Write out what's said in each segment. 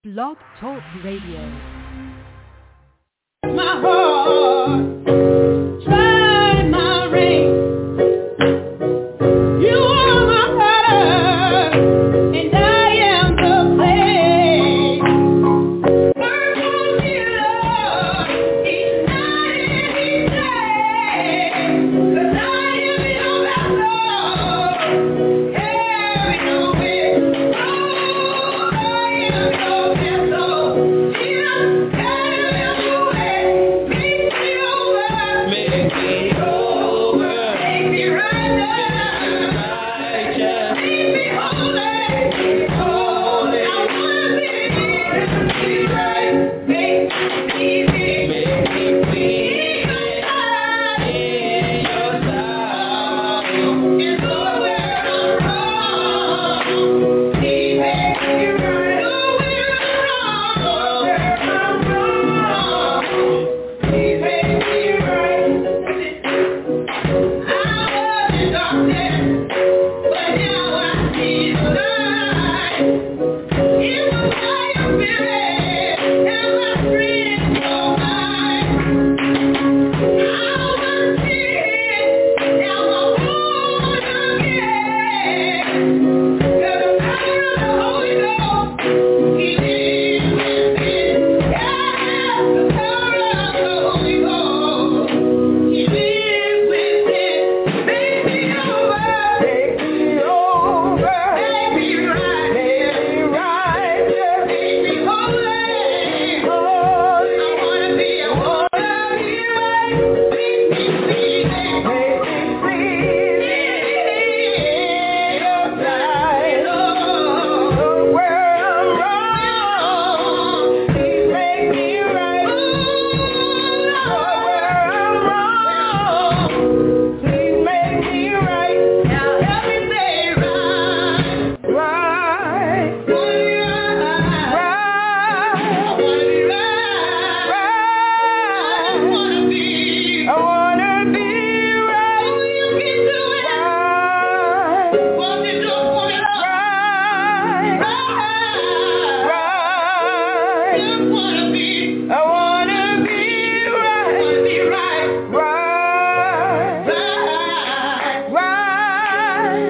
Blog Talk Radio. My heart, try my ring. You are my heart, and I am the clay. Work on me, Lord, each night and each day. 'Cause I am your vessel, carry your weight. Oh, I am your vessel. Jesus, carry your weight. Make me over. Make me over. Make me right righteous. Make me holy. Holy. I wanna be right. Make me clean. Make me clean. In your sight. It's all where I'm wrong. He makes me right. Oh, where I'm wrong. Where I'm wrong. He makes me right. I was in darkness, but now I see the light. It was by your spirit, and my friends are mine. I was dead, now I'm born again. 'Cause the power of the Holy Ghost, He lives within. Yeah, the power of the Holy Ghost, He lives within. Make me over. Make me over. Make me right. Make me righteous. Make me holy. Holy. I wanna be right. Make me clean. Make me clean. In your sight. Lord, where I'm wrong, Please make me right. Lord, where I'm wrong, Please make me right. Now help me say right. Right. Wanna be right. Right. I wanna be right. Right. I wanna be right. Oh, you can do it. Right. Won't you do it for me, Lord? Right. Right. Just wanna be. I wanna be right. Wanna be right. Right. Right.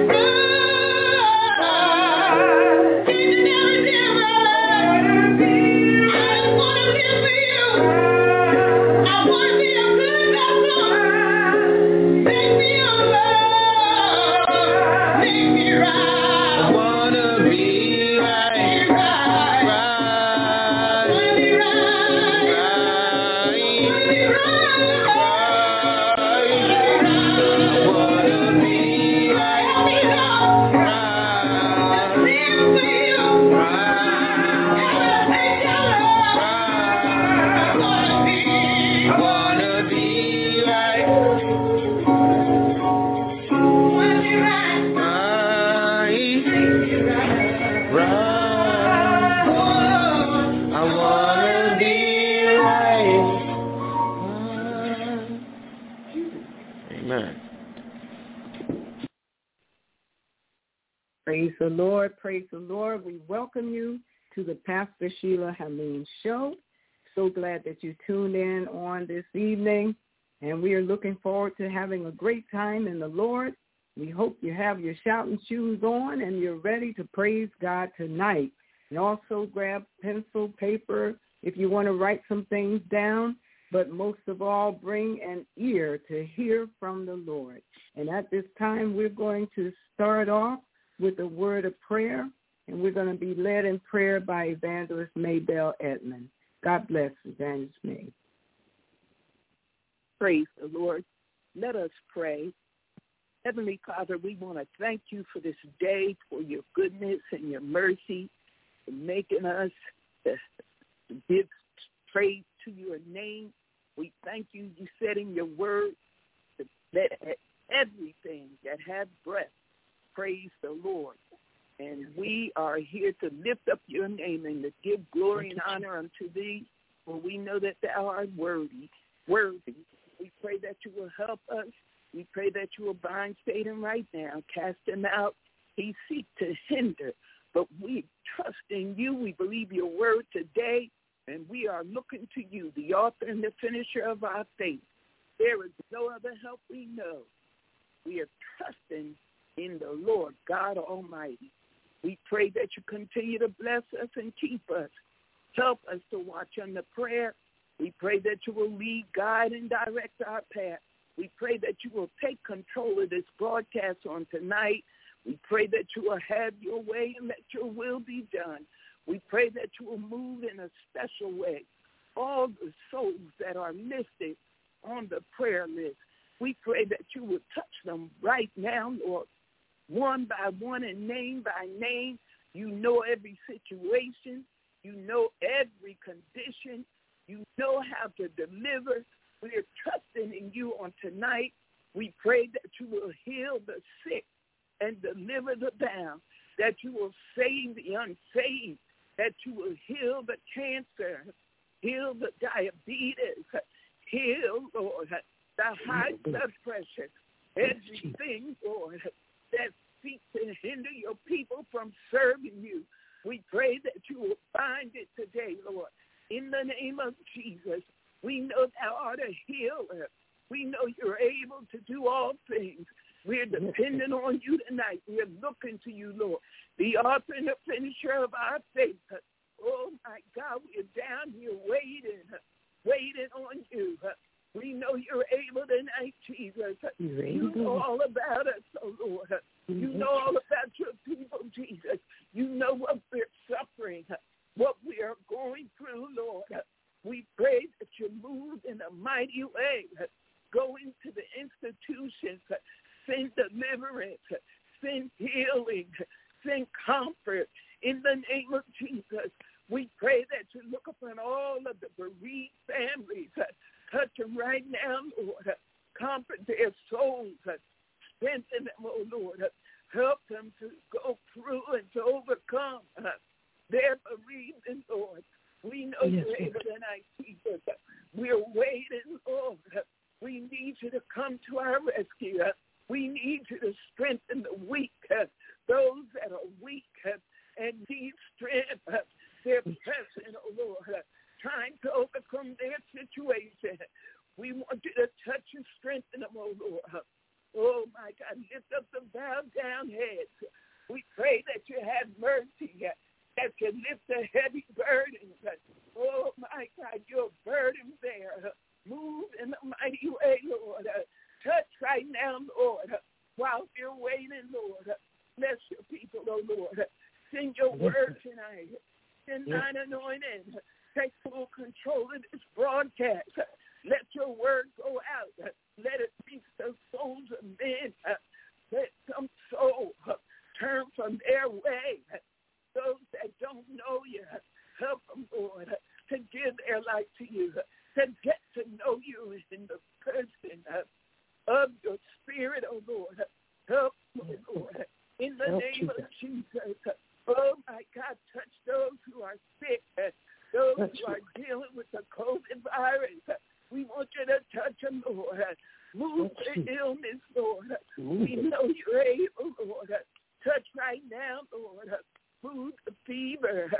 Right. Changing everything around. I just wanna live for you. I wanna be a good vessel. Make me over. Make me right. I wanna be right. Right. Wanna be right. Wanna be right. Wanna be right. Help me, Lord. Let's live for you. Elevate your love. I wanna be right. Wanna be right. I wanna be right. Amen. Praise the Lord. Praise the Lord. We welcome you to the Pastor Sheila Hameen Show. So glad that you tuned in on this evening, and we are looking forward to having a great time in the Lord. We hope you have your shouting shoes on and you're ready to praise God tonight. And also grab pencil, paper, if you want to write some things down. But most of all, bring an ear to hear from the Lord. And at this time, we're going to start off with a word of prayer, and we're going to be led in prayer by Evangelist Maybelle Edmond. God bless, Evangelist May. Praise the Lord. Let us pray. Heavenly Father, we want to thank you for this day, for your goodness and your mercy, for making us to give praise to your name. We thank you. You said in your word to let everything that have breath praise the Lord. And we are here to lift up your name and to give glory and honor unto thee, for we know that thou art worthy. We pray that you will help us. We pray that you will bind Satan right now, cast him out. He seeks to hinder but we trust in you. We believe your word today, and we are looking to you, the author and the finisher of our faith. There is no other help we know. We are trusting in the Lord God Almighty. We pray that you continue to bless us and keep us. Help us to watch under prayer. We pray that you will lead, guide, and direct our path. We pray that you will take control of this broadcast on tonight. We pray that you will have your way and that your will be done. We pray that you will move in a special way. All the souls that are listed on the prayer list, we pray that you will touch them right now, Lord, one by one and name by name. You know every situation. You know every condition. You know how to deliver. We are trusting in you on tonight. We pray that you will heal the sick and deliver the bound, that you will save the unsaved, that you will heal the cancer, heal the diabetes, heal, Lord, the high blood pressure, everything, Lord, that seeks to hinder your people from serving you. We pray that you will find it today, Lord. In the name of Jesus, we know thou art a healer. We know you're able to do all things. We're dependent on you tonight. We're looking to you, Lord, the author and the finisher of our faith. Oh, my God, we're down here waiting on you. We know you're able tonight, Jesus. You know all about us, oh Lord. You know all about your people, Jesus. You know what we're suffering, what we are going through, Lord. We pray that you move in a mighty way. Go into the institutions, send deliverance, send healing, send comfort. In the name of Jesus, we pray that you look upon all of the bereaved families. Touch them right now, Lord. Comfort their souls. Strengthen them, oh Lord. Help them to go through and to overcome their bereavement, Lord. We know you're able tonight, Jesus. We're waiting, Lord. We need you to come to our rescue. We need you to strengthen the weak, those that are weak and need strength. They're pressing, oh Lord, trying to overcome their situation. We want you to touch and strengthen them, oh Lord. Oh, my God, lift up the bowed down heads. We pray that you have mercy, that you lift the heavy burdens. Oh, my God, your burden bearer. Move in a mighty way, Lord. Touch right now, Lord, while you're waiting, Lord. Bless your people, oh Lord. Send your word tonight. Send thine anointing. Take full control of this broadcast. Let your word go out. Let it reach the souls of men. Let some soul turn from their way. Those that don't know you, help them, Lord, to give their life to you, to get to know you in the person of your spirit, oh Lord. Help them, Lord, in the name of Jesus. Oh, my God, touch those who are sick, those who are dealing with the COVID virus. We want you to touch them, Lord. Move the illness, Lord. We know you're able, Lord. Touch right now, Lord. Move the fever.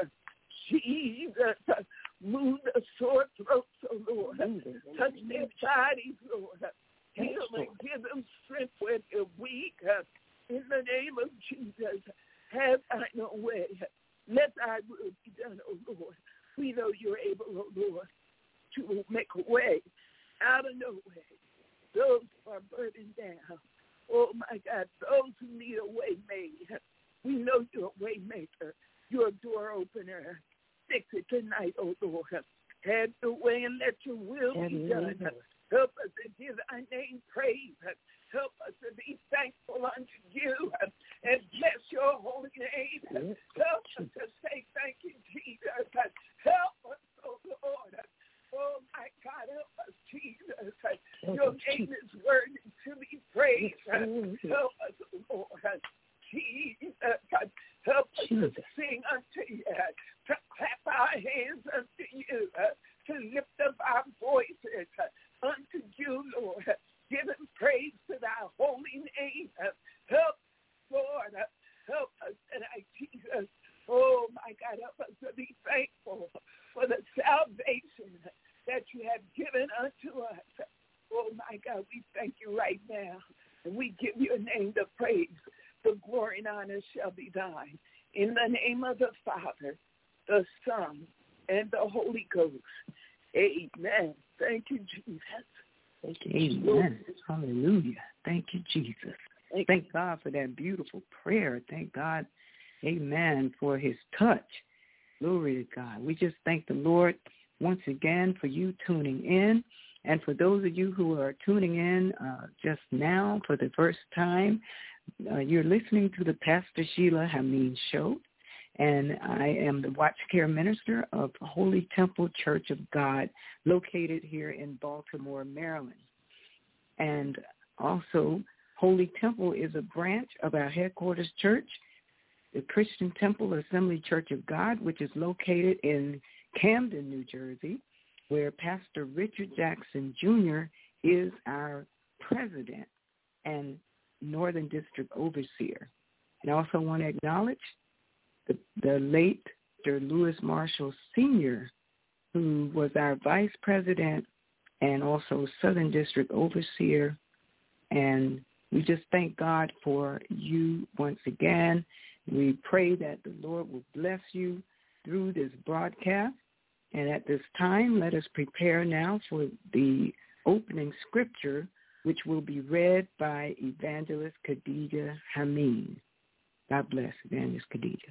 Jesus. Move the sore throats, oh Lord. Touch their bodies, Lord. Heal and give them strength when they're weak. In the name of Jesus, have thine own way. Let thy will be done, oh Lord. We know you're able, oh Lord, to make a way out of no way. Those who are burdened down, oh my God, those who need a way made. We know you're a way maker. You're a door opener. Fix it tonight, oh Lord. Have your way and let your will be done. Help us to give thy name praise. Help us to be thankful unto you and bless your holy name. Help us to say thank you, Jesus. Help us, oh Lord. Oh, my God, help us, Jesus. Your name is worthy to be praised. Help us, oh Lord. Jesus, help us to sing unto you, to clap our hands unto you, to lift up our voices unto you, Lord. Giving praise to thy holy name. Help, Lord. Help us tonight, Jesus. shall be thine. In the name of the Father, the Son, and the Holy Ghost. Amen. Thank you, Jesus. Thank you. Amen. Hallelujah. Thank you, Jesus. Thank God for that beautiful prayer. Thank God, amen, for his touch. Glory to God. We just thank the Lord once again for you tuning in. And for those of you who are tuning in just now for the first time, you're listening to the Pastor Sheila Hameen Show. And I am the Watch Care Minister of Holy Temple Church of God, located here in Baltimore, Maryland. And also, Holy Temple is a branch of our headquarters church, the Christian Temple Assembly Church of God, which is located in Camden, New Jersey, where Pastor Richard Jackson, Jr. is our president and Northern District Overseer. And I also want to acknowledge the late Dr. Lewis Marshall Sr., who was our vice president and also Southern District Overseer. And we just thank God for you once again. We pray that the Lord will bless you through this broadcast. And at this time, let us prepare now for the opening scripture, which will be read by Evangelist Khadijah Hameen. God bless, Evangelist Khadijah.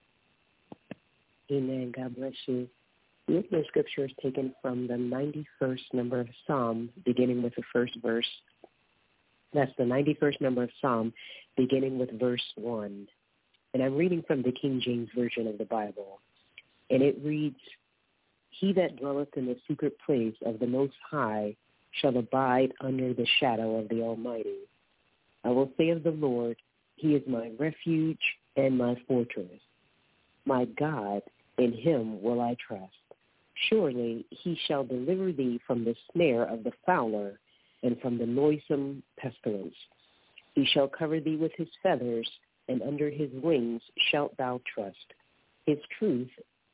Amen. God bless you. The opening scripture is taken from the 91st number of Psalm, beginning with the first verse. That's the 91st number of Psalm, beginning with verse 1. And I'm reading from the King James Version of the Bible. And it reads, He that dwelleth in the secret place of the Most High shall abide under the shadow of the Almighty. I will say of the Lord, He is my refuge and my fortress. My God, in him will I trust. Surely he shall deliver thee from the snare of the fowler and from the noisome pestilence. He shall cover thee with his feathers, and under his wings shalt thou trust. His truth,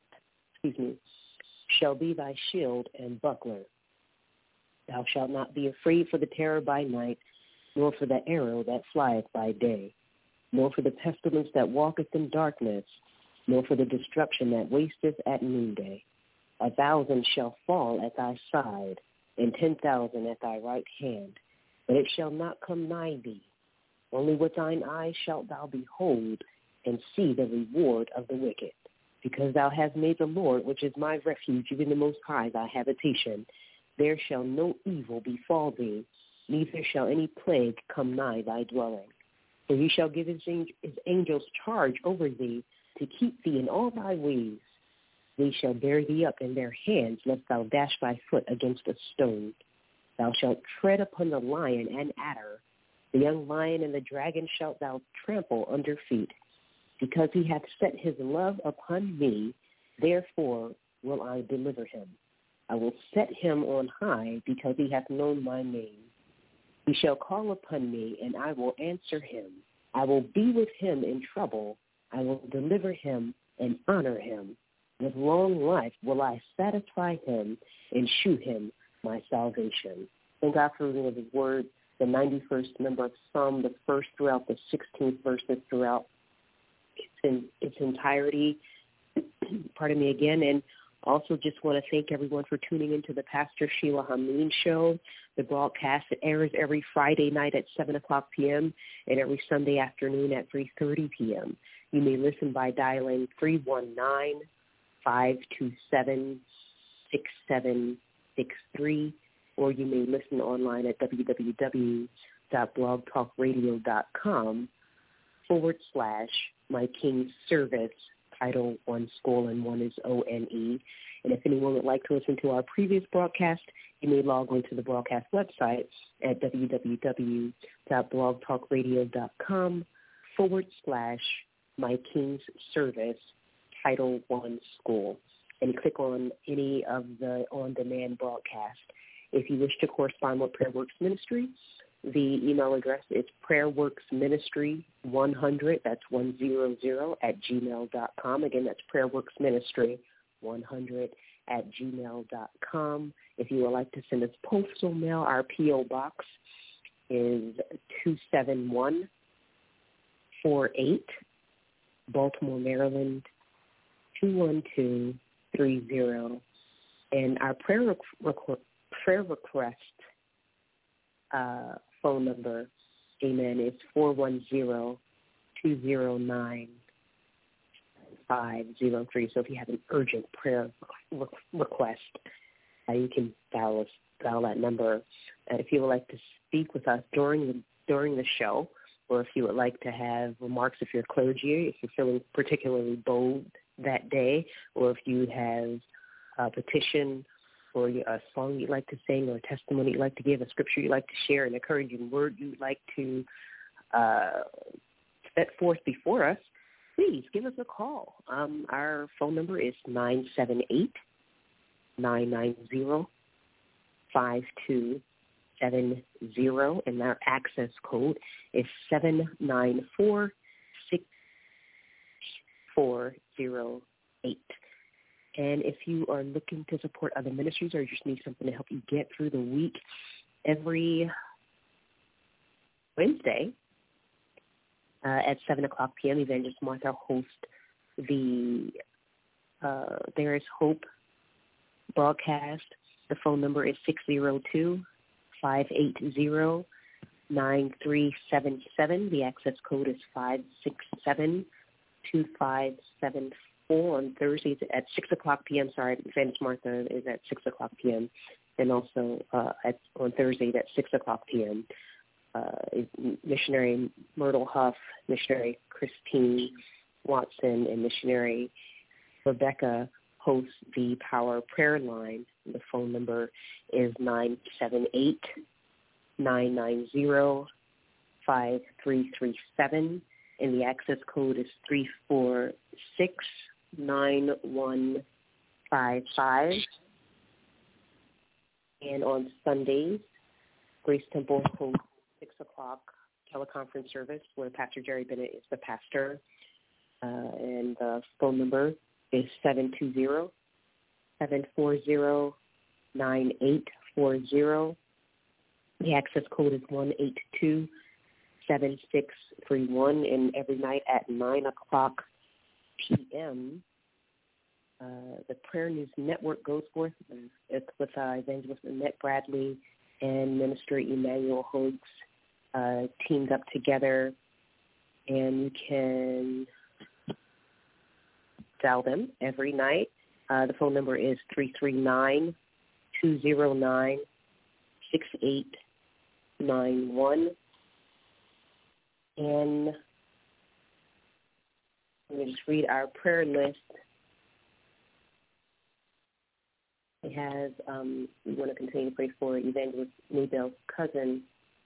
shall be thy shield and buckler. Thou shalt not be afraid for the terror by night, nor for the arrow that flieth by day, nor for the pestilence that walketh in darkness, nor for the destruction that wasteth at noonday. 1,000 shall fall at thy side, and 10,000 at thy right hand, but it shall not come nigh thee. Only with thine eyes shalt thou behold, and see the reward of the wicked. Because thou hast made the Lord, which is my refuge, even the Most High, thy habitation, there shall no evil befall thee, neither shall any plague come nigh thy dwelling. For he shall give his angels charge over thee, to keep thee in all thy ways. They shall bear thee up in their hands, lest thou dash thy foot against a stone. Thou shalt tread upon the lion and adder. The young lion and the dragon shalt thou trample under feet. Because he hath set his love upon me, therefore will I deliver him. I will set him on high, because he hath known my name. He shall call upon me, and I will answer him. I will be with him in trouble. I will deliver him and honor him. With long life will I satisfy him and shew him my salvation. Thank God for reading of his word, the 91st number of Psalm, the first throughout, the 16th verses throughout in its entirety. Pardon me again. And also just want to thank everyone for tuning into the Pastor Sheila Hameen Show. The broadcast airs every Friday night at 7 o'clock p.m. and every Sunday afternoon at 3:30 p.m. You may listen by dialing 319-527-6763, or you may listen online at www.blogtalkradio.com/My King's Service, title One School and One is ONE. And if anyone would like to listen to our previous broadcast, you may log on to the broadcast website at www.blogtalkradio.com/My King's Service, Title One School, and click on any of the on-demand broadcast. If you wish to correspond with Prayer Works Ministry, the email address is prayerworksministry100, that's 100, @gmail.com. Again, that's prayerworksministry100 @gmail.com. If you would like to send us postal mail, our P.O. Box is 27148, Baltimore, Maryland, 21230. And our prayer request phone number, amen, is 410-209-503. So if you have an urgent prayer request, you can dial that number. If you would like to speak with us during the show, or if you would like to have remarks, if you're clergy, if you're feeling particularly bold that day, or if you have a petition or a song you'd like to sing, or a testimony you'd like to give, a scripture you'd like to share, an encouraging word you'd like to set forth before us, please give us a call. Our phone number is 978-990-5270, and our access code is 794-6408. And if you are looking to support other ministries or just need something to help you get through the week, every Wednesday at 7 o'clock p.m., Evangelist Martha hosts the There Is Hope broadcast. The phone number is 602-580-9377. The access code is 567-2574. On Thursdays at 6 o'clock p.m. Evangelist Martha is at 6 o'clock p.m. And also on Thursdays at 6 o'clock p.m. Missionary Myrtle Huff, Missionary Christine Watson, and Missionary Rebecca hosts the Power Prayer Line. The phone number is 978-990-5337, and the access code is 346-9155. And on Sundays, Grace Temple hosts 6 o'clock teleconference service where Pastor Jerry Bennett is the pastor. And the phone number is 720-740-9840. The access code is 182-7631. And every night at 9 o'clock p.m., the Prayer News Network goes forth. It's with Evangelist Annette Bradley and Minister Emmanuel Hoogs teamed up together, and you can dial them every night. The phone number is 339-209-6891. And let me just read our prayer list. We have, we want to continue to pray for Evangelist Maybell's cousin,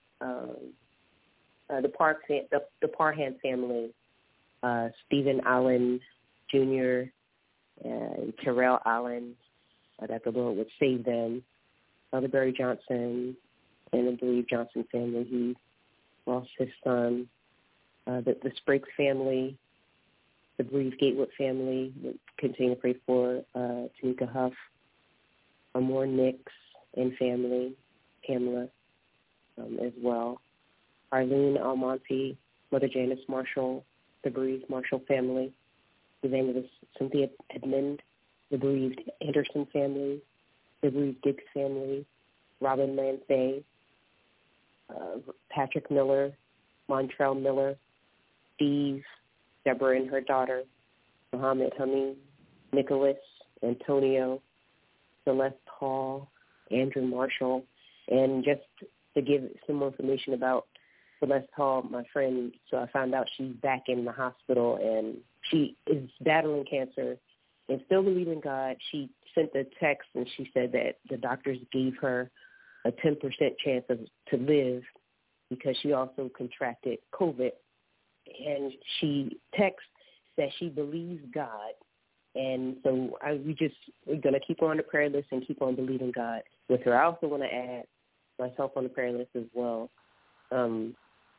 the Parham family, Stephen Allen Jr. and Terrell Allen, that the Lord would save them. Mother Barry Johnson and the bereaved Johnson family, he lost his son. The Spriggs family, the bereaved Gatewood family, we continue to pray for Tanika Huff, Amor Nix and family, Pamela as well. Arlene Almonte, Mother Janice Marshall, the bereaved Marshall family, Evangelist Cynthia Edmond, the bereaved Anderson family, the bereaved Diggs family, Robin Lansay, Patrick Miller, Montrell Miller, Steve, Deborah and her daughter, Muhammad Hamid, Nicholas, Antonio, Celeste Hall, Andrew Marshall. And just to give some more information about Celeste Hall, my friend, so I found out she's back in the hospital and she is battling cancer and still believing God. She sent a text and she said that the doctors gave her a 10% chance to live because she also contracted COVID. And she texts that she believes God. And so we're going to keep her on the prayer list and keep on believing God with her. I also want to add myself on the prayer list as well. And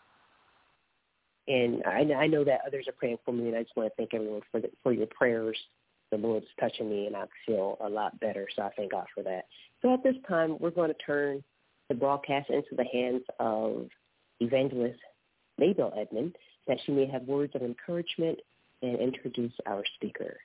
I know that others are praying for me, and I just want to thank everyone for your prayers. The Lord's touching me, and I feel a lot better, so I thank God for that. So at this time, we're going to turn the broadcast into the hands of Evangelist Maybell Edmond, that she may have words of encouragement and introduce our speaker.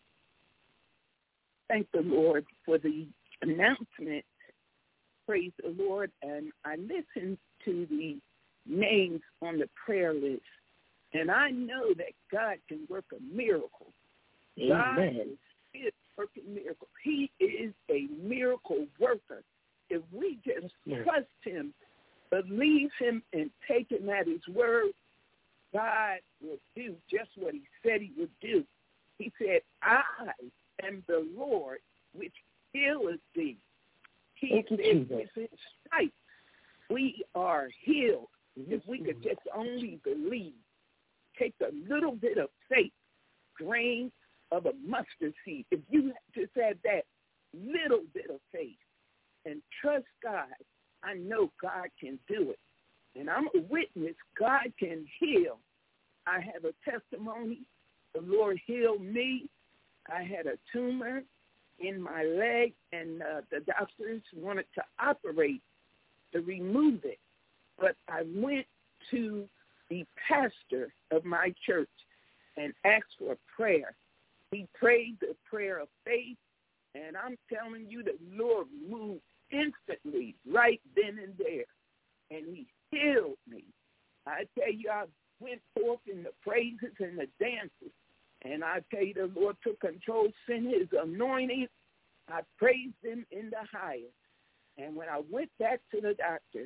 Thank the Lord for the announcement. Praise the Lord. And I listened to the names on the prayer list, and I know that God can work a miracle. Amen. God is working miracles. He is a miracle worker. If we just trust him, believe him, and take him at his word, God will do just what he said he would do. He said, I am the Lord which healeth thee. He said, with his stripes we are healed. If we could just only believe, take a little bit of faith, grain of a mustard seed. If you just had that little bit of faith and trust God, I know God can do it. And I'm a witness. God can heal. I have a testimony. The Lord healed me. I had a tumor in my leg, and the doctors wanted to operate to remove it. But I went to the pastor of my church and asked for a prayer. He prayed the prayer of faith, and I'm telling you, the Lord moved instantly right then and there, and he healed me. I tell you, I went forth in the praises and the dances, and I tell you, the Lord took control, sent his anointing. I praised him in the highest. And when I went back to the doctor,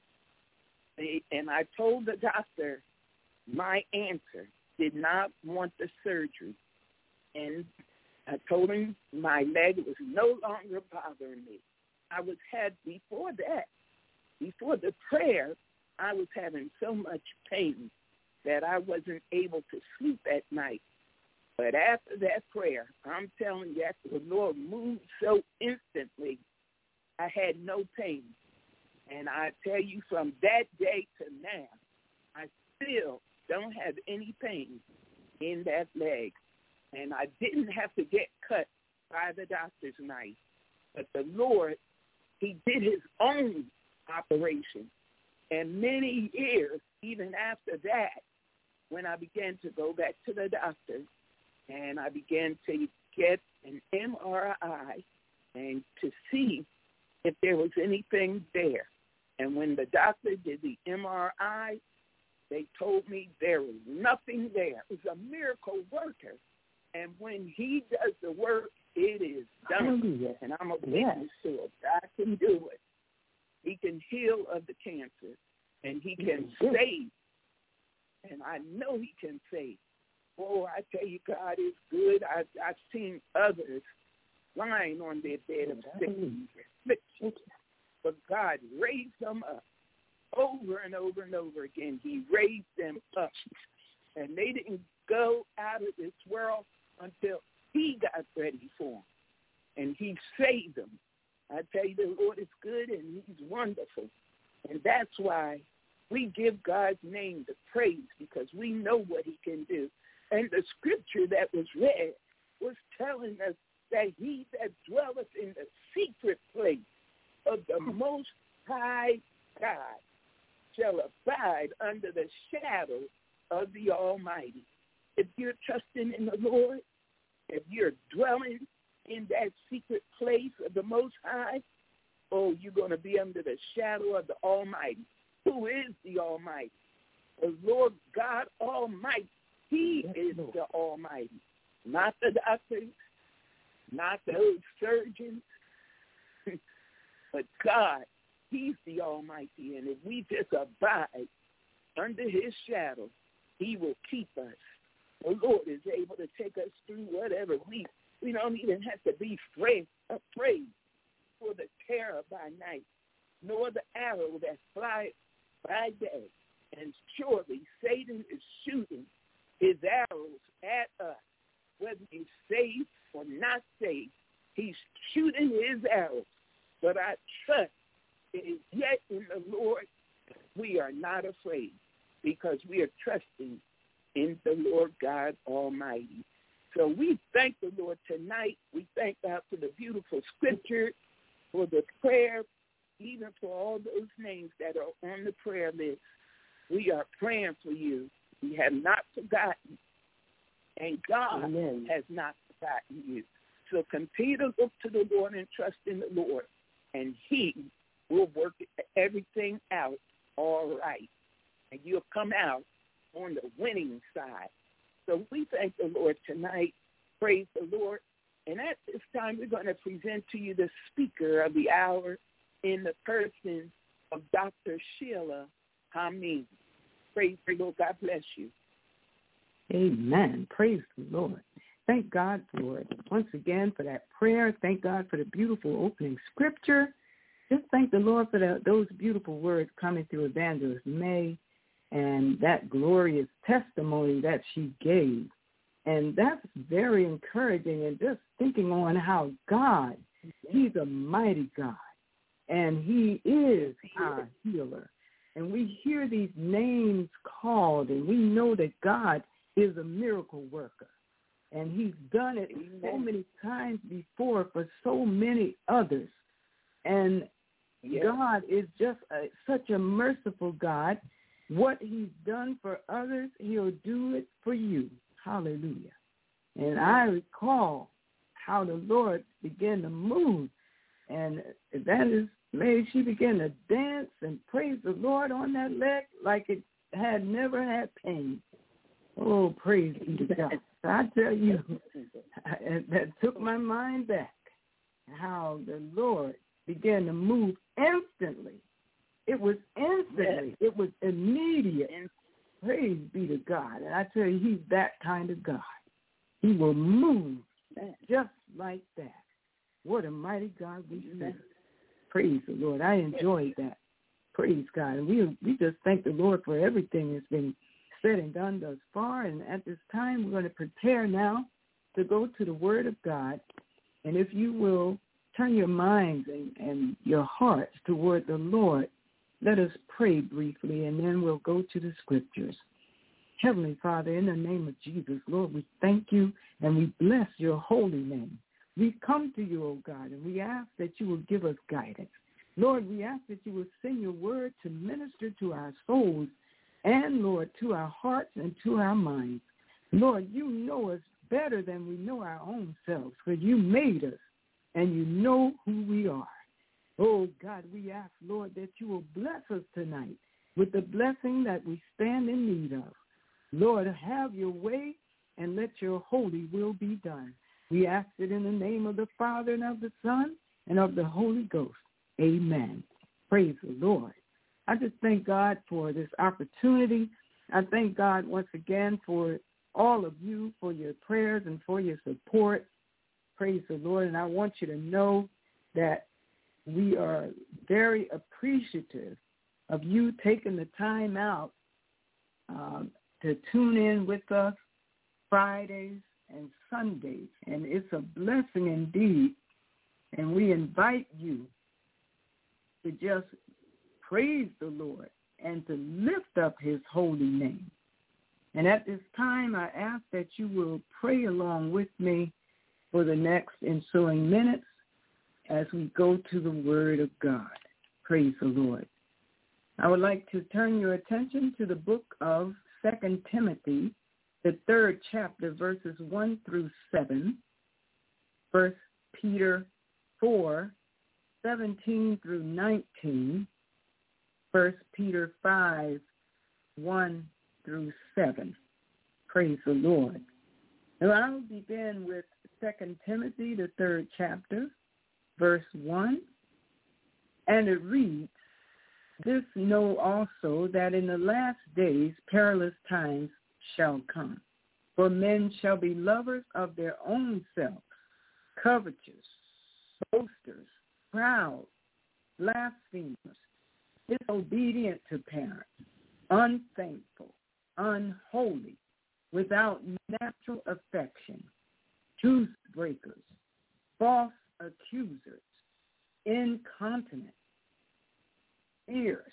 and I told the doctor my answer, did not want the surgery. And I told him my leg was no longer bothering me. Before the prayer, I was having so much pain that I wasn't able to sleep at night. But after that prayer, I'm telling you, after the Lord moved so instantly, I had no pain. And I tell you, from that day to now, I still don't have any pain in that leg. And I didn't have to get cut by the doctor's knife. But the Lord, he did his own operation. And many years, even after that, when I began to go back to the doctor, and I began to get an MRI and to see if there was anything there. And when the doctor did the MRI, they told me there was nothing there. It was a miracle worker. And when he does the work, it is done. And I'm a witness to it. God can do it. He can heal of the cancer, and he can save. And I know he can save. Oh, I tell you, God is good. I've seen others lying on their bed of sickness, but God raised them up over and over and over again. He raised them up, and they didn't go out of this world until he got ready for them, and he saved them. I tell you, the Lord is good, and he's wonderful, and that's why we give God's name the praise, because we know what he can do. And the scripture that was read was telling us that he that dwelleth in the secret place of the Most High God shall abide under the shadow of the Almighty. If you're trusting in the Lord, if you're dwelling in that secret place of the Most High, oh, you're going to be under the shadow of the Almighty. Who is the Almighty? The Lord God Almighty. He is the Almighty, not the doctors, not those surgeons, but God. He's the Almighty, and if we just abide under his shadow, he will keep us. The Lord is able to take us through whatever. We don't even have to be afraid for the terror by night, nor the arrow that flies by day. And surely Satan is shooting his arrows at us, whether he's saved or not saved. He's shooting his arrows. But I trust it is yet in the Lord we are not afraid, because we are trusting in the Lord God Almighty. So we thank the Lord tonight. We thank God for the beautiful scripture, for the prayer, even for all those names that are on the prayer list. We are praying for you. We have not forgotten. And God Amen. has not forgotten you. So continue to look to the Lord and trust in the Lord, and he will work everything out all right. And you'll come out on the winning side. So we thank the Lord tonight. Praise the Lord. And at this time, we're going to present to you the speaker of the hour in the person of Dr. Sheila Hameen. Praise the Lord. God bless you. Amen. Praise the Lord. Thank God for it. Once again for that prayer. Thank God for the beautiful opening scripture. Just thank the Lord for those beautiful words coming through Evangelist May and that glorious testimony that she gave. And that's very encouraging, and just thinking on how God, he's a mighty God, and he is our healer. And we hear these names called, and we know that God is a miracle worker. And he's done it so many times before for so many others. And God is just such a merciful God. What he's done for others, he'll do it for you. Hallelujah. And I recall how the Lord began to move. And that is, Mary, she began to dance and praise the Lord on that leg like it had never had pain. Oh, praise be to God. I tell you, that took my mind back, how the Lord began to move instantly. It was instantly. It was immediate. Praise be to God. And I tell you, he's that kind of God. He will move just like that. What a mighty God we serve. Praise the Lord. I enjoyed that. Praise God. And we just thank the Lord for everything that's been said and done thus far. And at this time, we're going to prepare now to go to the Word of God. And if you will turn your minds and your hearts toward the Lord, let us pray briefly, and then we'll go to the scriptures. Heavenly Father, in the name of Jesus, Lord, we thank you and we bless your holy name. We come to you, O God, and we ask that you will give us guidance. Lord, we ask that you will send your word to minister to our souls and, Lord, to our hearts and to our minds. Lord, you know us better than we know our own selves, for you made us and you know who we are. Oh, God, we ask, Lord, that you will bless us tonight with the blessing that we stand in need of. Lord, have your way and let your holy will be done. We ask it in the name of the Father and of the Son and of the Holy Ghost. Amen. Praise the Lord. I just thank God for this opportunity. I thank God once again for all of you, for your prayers and for your support. Praise the Lord. And I want you to know that we are very appreciative of you taking the time out to tune in with us Fridays and Sundays. And it's a blessing indeed. And we invite you to just praise the Lord and to lift up his holy name. And at this time, I ask that you will pray along with me for the next ensuing minutes as we go to the Word of God. Praise the Lord. I would like to turn your attention to the book of 2 Timothy, the 3rd chapter, verses 1 through 7, 1 Peter 4, 17 through 19, 1 Peter 5, 1 through 7. Praise the Lord. And I'll begin with 2 Timothy, the 3rd chapter, verse 1, and it reads, "This know also that in the last days perilous times shall come. For men shall be lovers of their own selves, covetous, boasters, proud, blasphemers, disobedient to parents, unthankful, unholy, without natural affection, truce breakers, false accusers, incontinent, fierce,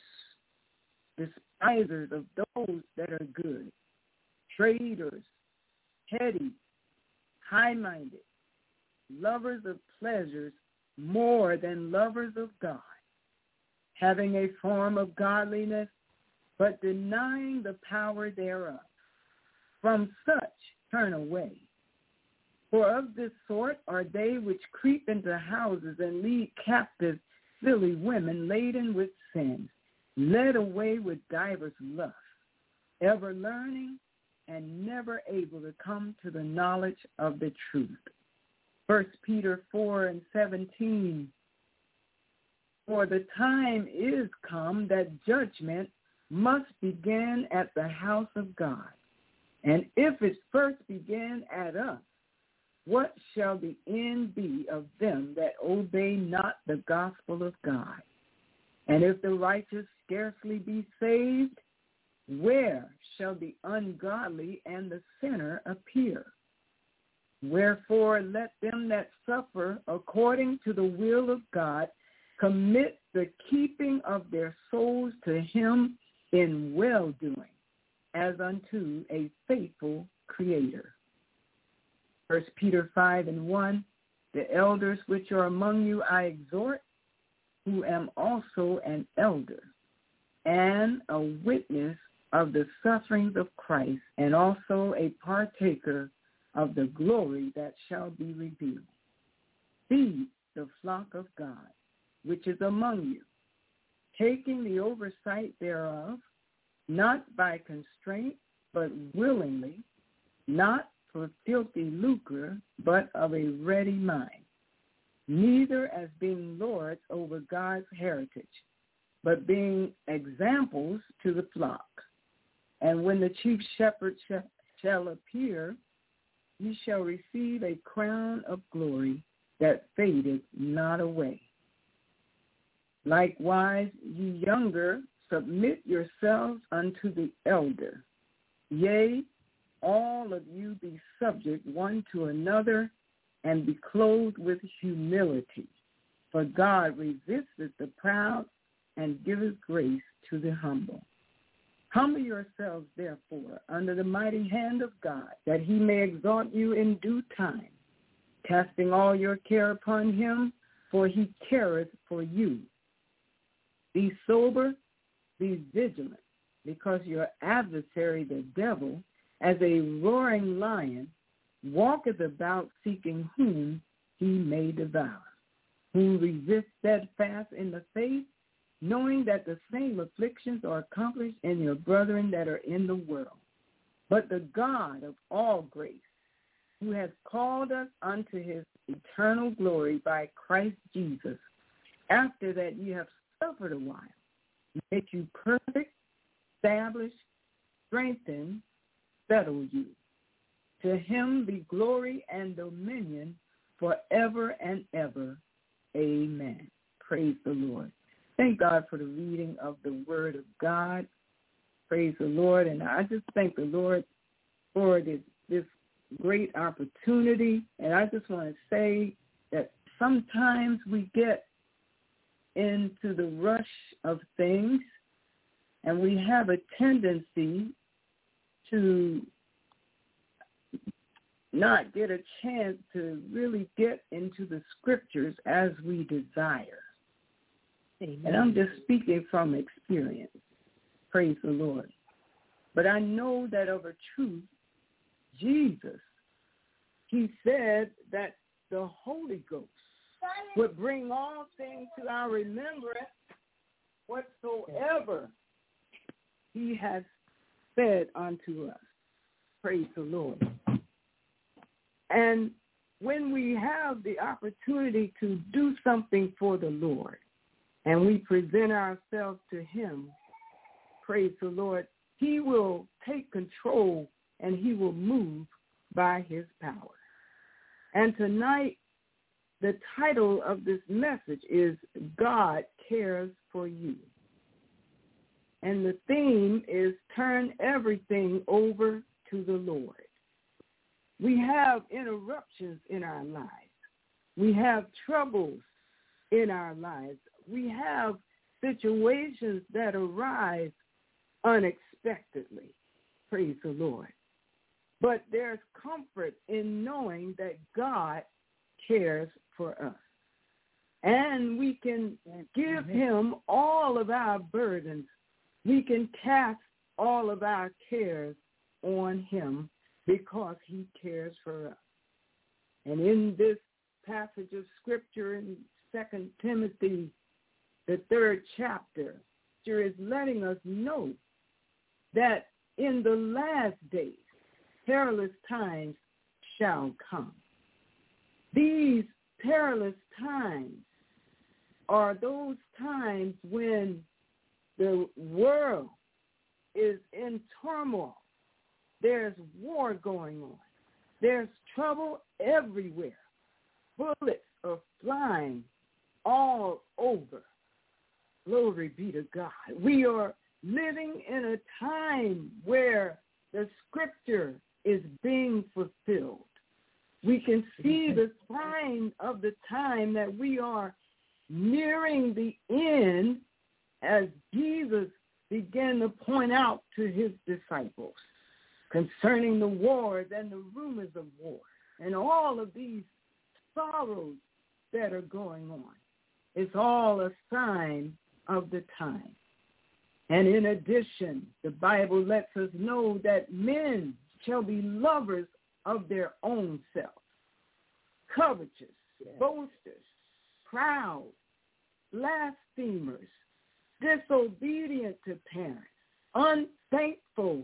despisers of those that are good, traitors, heady, high-minded, lovers of pleasures more than lovers of God, having a form of godliness, but denying the power thereof. From such turn away. For of this sort are they which creep into houses and lead captive silly women laden with sins, led away with divers lusts, ever learning and never able to come to the knowledge of the truth. 1 Peter 4:17. For the time is come that judgment must begin at the house of God. And if it first began at us, what shall the end be of them that obey not the gospel of God? And if the righteous scarcely be saved, where shall the ungodly and the sinner appear? Wherefore let them that suffer according to the will of God commit the keeping of their souls to him in well-doing, as unto a faithful Creator. 1 Peter 5:1, the elders which are among you I exhort, who am also an elder, and a witness of the sufferings of Christ, and also a partaker of the glory that shall be revealed. Feed the flock of God, which is among you, taking the oversight thereof, not by constraint, but willingly, not for filthy lucre, but of a ready mind, neither as being lords over God's heritage, but being examples to the flock. And when the chief shepherd shall appear, ye shall receive a crown of glory that fadeth not away. Likewise, ye younger, submit yourselves unto the elder. Yea, all of you be subject one to another, and be clothed with humility. For God resisteth the proud, and giveth grace to the humble. Humble yourselves, therefore, under the mighty hand of God, that he may exalt you in due time, casting all your care upon him, for he careth for you. Be sober, be vigilant, because your adversary, the devil, as a roaring lion, walketh about seeking whom he may devour, who resist steadfast in the faith, knowing that the same afflictions are accomplished in your brethren that are in the world. But the God of all grace, who has called us unto his eternal glory by Christ Jesus, after that ye have suffered a while, make you perfect, establish, strengthen, settle you. To him be glory and dominion forever and ever. Amen. Praise the Lord. Thank God for the reading of the Word of God. Praise the Lord. And I just thank the Lord for this great opportunity. And I just want to say that sometimes we get into the rush of things, and we have a tendency to not get a chance to really get into the scriptures as we desire. Amen. And I'm just speaking from experience. Praise the Lord. But I know that of a truth, Jesus, he said that the Holy Ghost would bring all things to our remembrance whatsoever he has said unto us. Praise the Lord. And when we have the opportunity to do something for the Lord, and we present ourselves to him, praise the Lord, he will take control and he will move by his power. And tonight, the title of this message is God Cares for You. And the theme is Turn Everything Over to the Lord. We have interruptions in our lives. We have troubles in our lives. We have situations that arise unexpectedly. Praise the Lord. But there's comfort in knowing that God cares for us. And we can give him all of our burdens. We can cast all of our cares on him because he cares for us. And in this passage of Scripture in 2 Timothy, the 3rd chapter, Scripture is letting us know that in the last days, perilous times shall come. These perilous times are those times when the world is in turmoil. There's war going on. There's trouble everywhere. Bullets are flying all over. Glory be to God. We are living in a time where the Scripture is being fulfilled. We can see the sign of the time that we are nearing the end, as Jesus began to point out to his disciples concerning the wars and the rumors of war and all of these sorrows that are going on. It's all a sign of the time. And in addition, the Bible lets us know that men shall be lovers of their own self, covetous, boasters, proud, blasphemers, disobedient to parents, unthankful,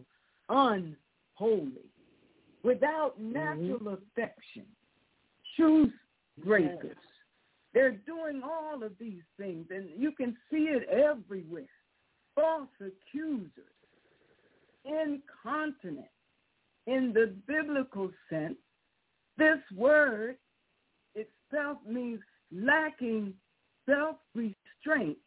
unholy, without natural affection, truth breakers. They're doing all of these things, and you can see it everywhere. False accusers, incontinent. In the biblical sense, this word itself means lacking self-restraint,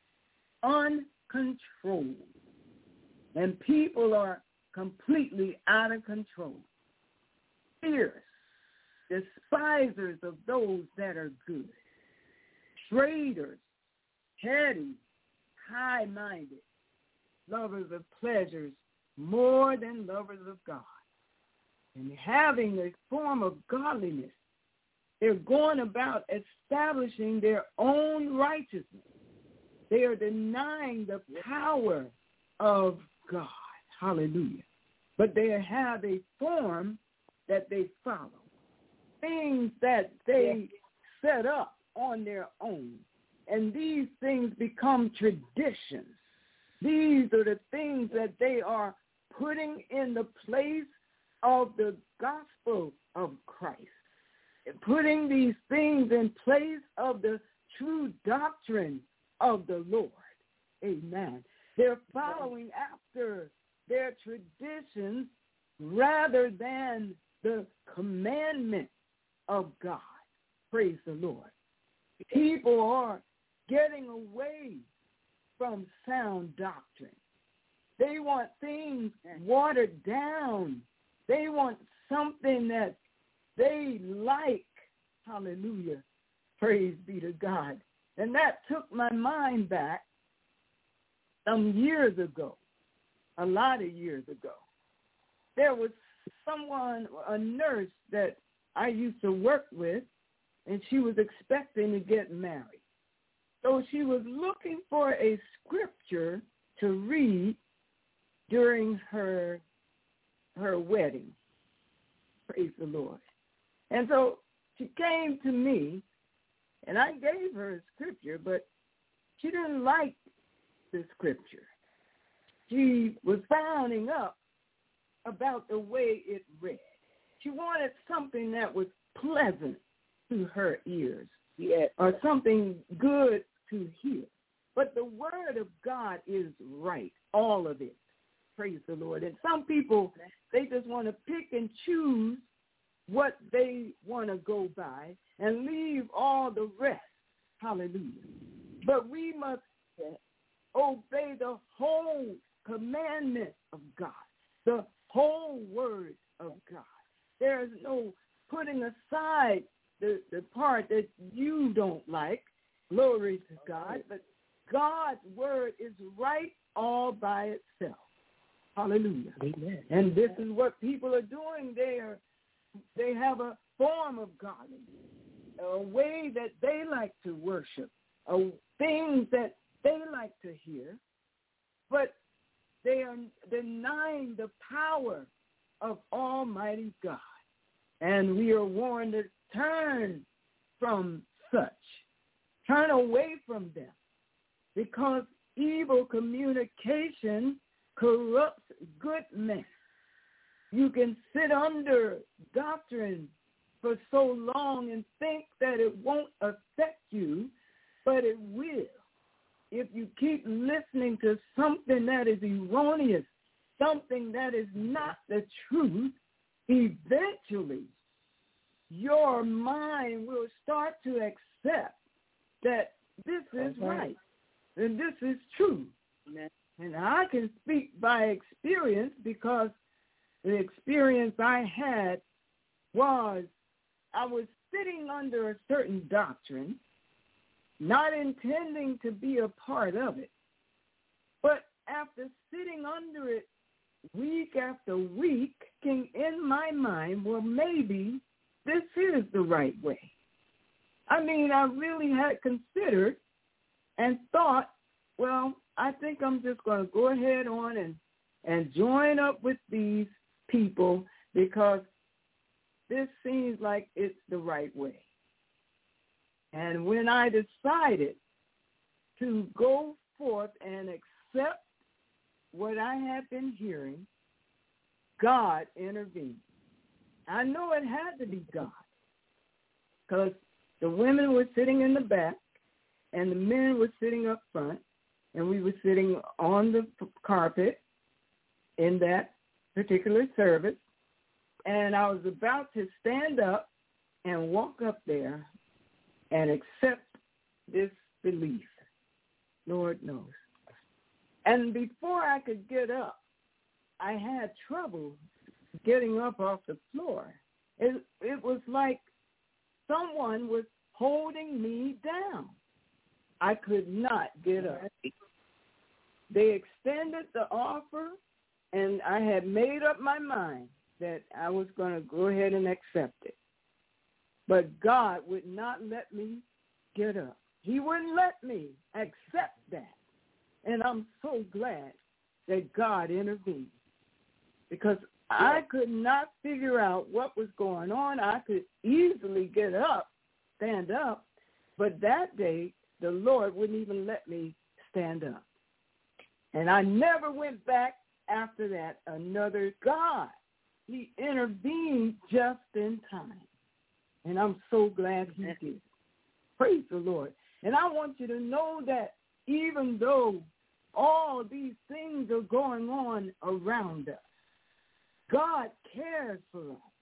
uncontrolled. And people are completely out of control. Fierce, despisers of those that are good. Traitors, heady, high-minded, lovers of pleasures more than lovers of God. And having a form of godliness, they're going about establishing their own righteousness. They are denying the power of God. Hallelujah. But they have a form that they follow, things that they set up on their own. And these things become traditions. These are the things that they are putting in the place of the gospel of Christ, putting these things in place of the true doctrine of the Lord. Amen. They're following after their traditions rather than the commandment of God. Praise the Lord. People are getting away from sound doctrine. They want things watered down. They want something that they like. Hallelujah. Praise be to God. And that took my mind back some years ago, a lot of years ago. There was someone, a nurse that I used to work with, and she was expecting to get married. So she was looking for a scripture to read during her wedding. Praise the Lord. And so she came to me, and I gave her a scripture, but she didn't like the scripture. She was frowning up about the way it read. She wanted something that was pleasant to her ears, or something good to hear. But the word of God is right, all of it. Praise the Lord. And some people, they just want to pick and choose what they want to go by and leave all the rest. Hallelujah. But we must obey the whole commandment of God, the whole word of God. There is no putting aside the part that you don't like. Glory to God. But God's word is right all by itself. Hallelujah. Amen. And this is what people are doing. They have a form of godliness, a way that they like to worship, things that they like to hear, but they are denying the power of Almighty God. And we are warned to turn from such, turn away from them, because evil communication corrupts good men. You can sit under doctrine for so long and think that it won't affect you, but it will. If you keep listening to something that is erroneous, something that is not the truth, eventually your mind will start to accept that this is right and this is true. And I can speak by experience, because the experience I had was I was sitting under a certain doctrine, not intending to be a part of it. But after sitting under it week after week, thinking in my mind, well, maybe this is the right way. I mean, I really had considered and thought, well, I think I'm just going to go ahead on and join up with these people, because this seems like it's the right way. And when I decided to go forth and accept what I had been hearing, God intervened. I know it had to be God, because the women were sitting in the back and the men were sitting up front, and we were sitting on the carpet in that particular service. And I was about to stand up and walk up there and accept this belief. Lord knows. And before I could get up, I had trouble getting up off the floor. It was like someone was holding me down. I could not get up. They extended the offer, and I had made up my mind that I was going to go ahead and accept it. But God would not let me get up. He wouldn't let me accept that. And I'm so glad that God intervened, because I could not figure out what was going on. I could easily get up, stand up, but that day the Lord wouldn't even let me stand up. And I never went back after that. Another God. He intervened just in time. And I'm so glad he did. Praise the Lord. And I want you to know that even though all these things are going on around us, God cares for us.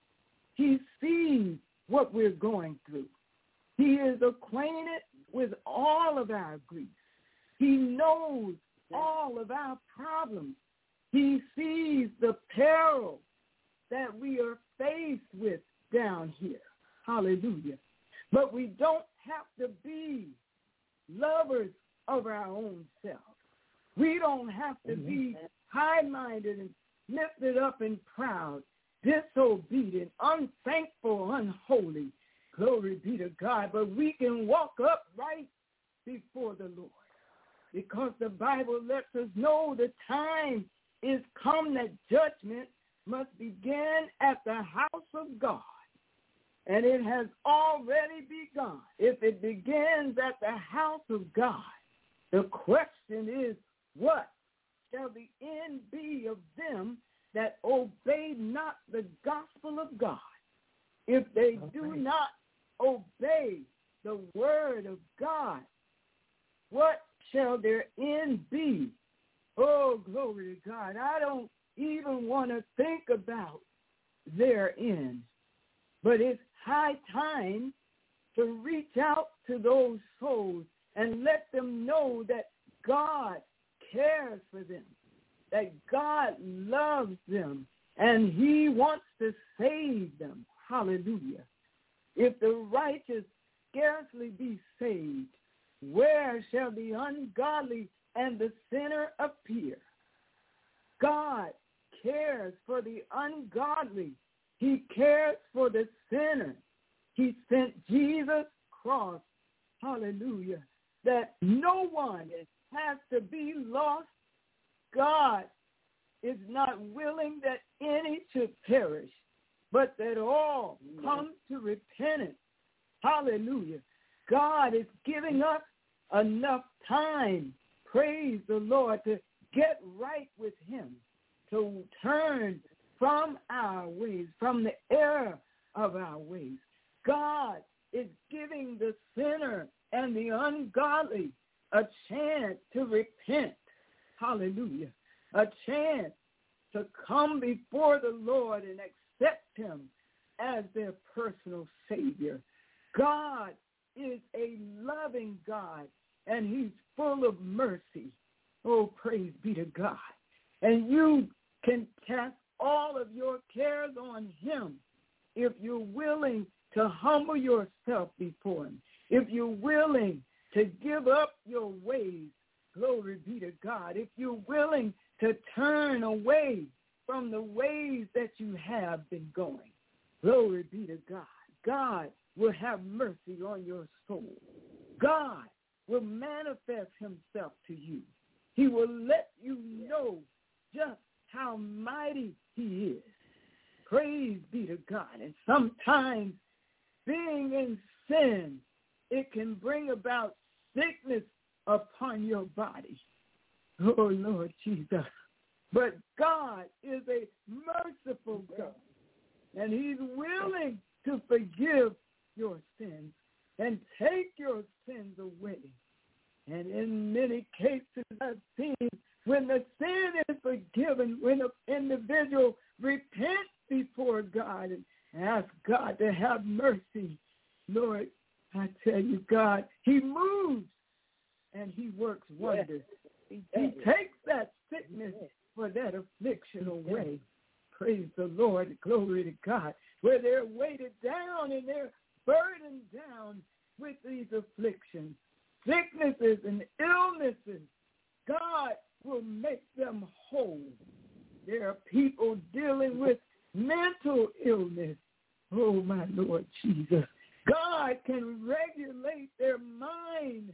He sees what we're going through. He is acquainted with all of our griefs. He knows all of our problems. He sees the peril that we are faced with down here. Hallelujah. But we don't have to be lovers of our own self. We don't have to be high-minded and lifted up and proud, disobedient, unthankful, unholy. Glory be to God. But we can walk upright before the Lord, because the Bible lets us know the time is come that judgment must begin at the house of God. And it has already begun. If it begins at the house of God, the question is, what shall the end be of them that obey not the gospel of God? If they do not obey the word of God, what shall their end be? Oh, glory to God. I don't even want to think about their end. But it's high time to reach out to those souls and let them know that God cares for them, that God loves them, and he wants to save them. Hallelujah. If the righteous scarcely be saved, where shall the ungodly and the sinner appear? God cares for the ungodly. He cares for the sinner. He sent Jesus' cross, hallelujah, that no one has to be lost. God is not willing that any should perish, but that all come to repentance. Hallelujah. God is giving us enough time, praise the Lord, to get right with him, to turn from our ways, from the error of our ways. God is giving the sinner and the ungodly a chance to repent. Hallelujah. A chance to come before the Lord and accept him as their personal Savior. God is a loving God, and he's full of mercy. Oh, praise be to God. And you can cast all of your cares on him if you're willing to humble yourself before him, if you're willing to give up your ways. Glory be to God. If you're willing to turn away from the ways that you have been going. Glory be to God. God will have mercy on your soul. God will manifest himself to you. He will let you know just how mighty he is. Praise be to God. And sometimes being in sin, it can bring about sickness upon your body. Oh, Lord Jesus. But God is a merciful God, and he's willing to forgive your sins and take your sins away. And in many cases, I've seen when the sin is forgiven, when an individual repents before God and ask God to have mercy, Lord, I tell you, God, he moves and he works wonders. He takes that sickness for that affliction away. Praise the Lord. Glory to God. Where they're weighted down and they're burdened down with these afflictions, sicknesses and illnesses, God will make them whole. There are people dealing with mental illness. Oh, my Lord Jesus. God can regulate their mind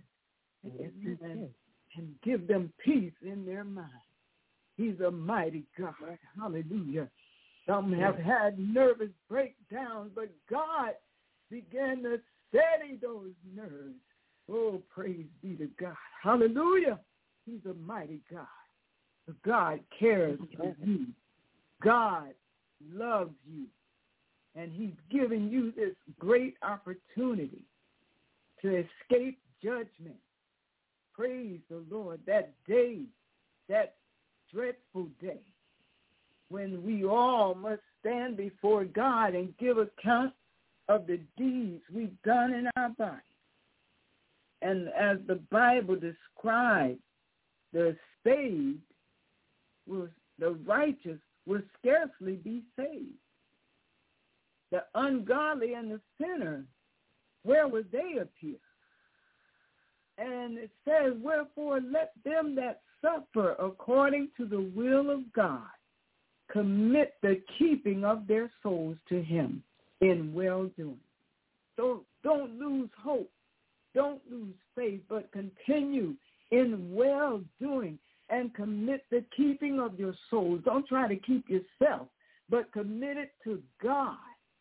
and give them peace in their mind. He's a mighty God. Hallelujah. Some have had nervous breakdowns, but God began to steady those nerves. Oh, praise be to God. Hallelujah. He's a mighty God. God cares for you. God loves you. And he's given you this great opportunity to escape judgment. Praise the Lord. That day, that dreadful day, when we all must stand before God and give account of the deeds we've done in our body. And as the Bible describes, the saved, the righteous will scarcely be saved. The ungodly and the sinner, where would they appear? And it says, wherefore let them that suffer according to the will of God commit the keeping of their souls to him in well-doing. So don't lose hope. Don't lose faith, but continue in well-doing and commit the keeping of your souls. Don't try to keep yourself, but commit it to God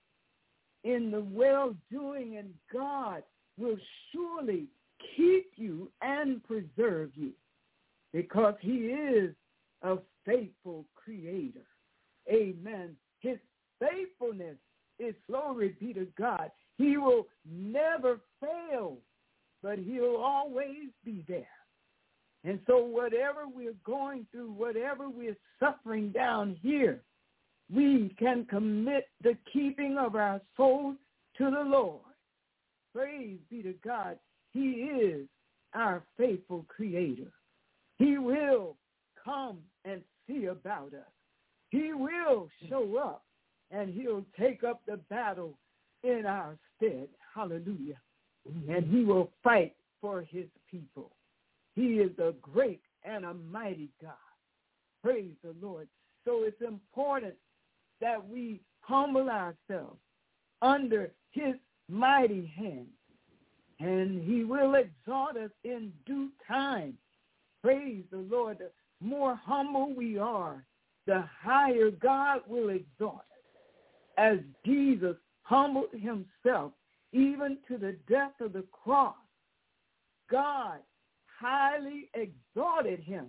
in the well-doing, and God will surely keep you and preserve you because he is a faithful creator. Amen. His faithfulness is, glory be to God. He will never fail, but he'll always be there. And so whatever we're going through, whatever we're suffering down here, we can commit the keeping of our souls to the Lord. Praise be to God. He is our faithful creator. He will come and see about us. He will show up, and he'll take up the battle in our stead. Hallelujah. And he will fight for his people. He is a great and a mighty God. Praise the Lord. So it's important that we humble ourselves under his mighty hand, and he will exalt us in due time. Praise the Lord. The more humble we are, the higher God will exalt us. As Jesus humbled himself even to the death of the cross, God highly exalted him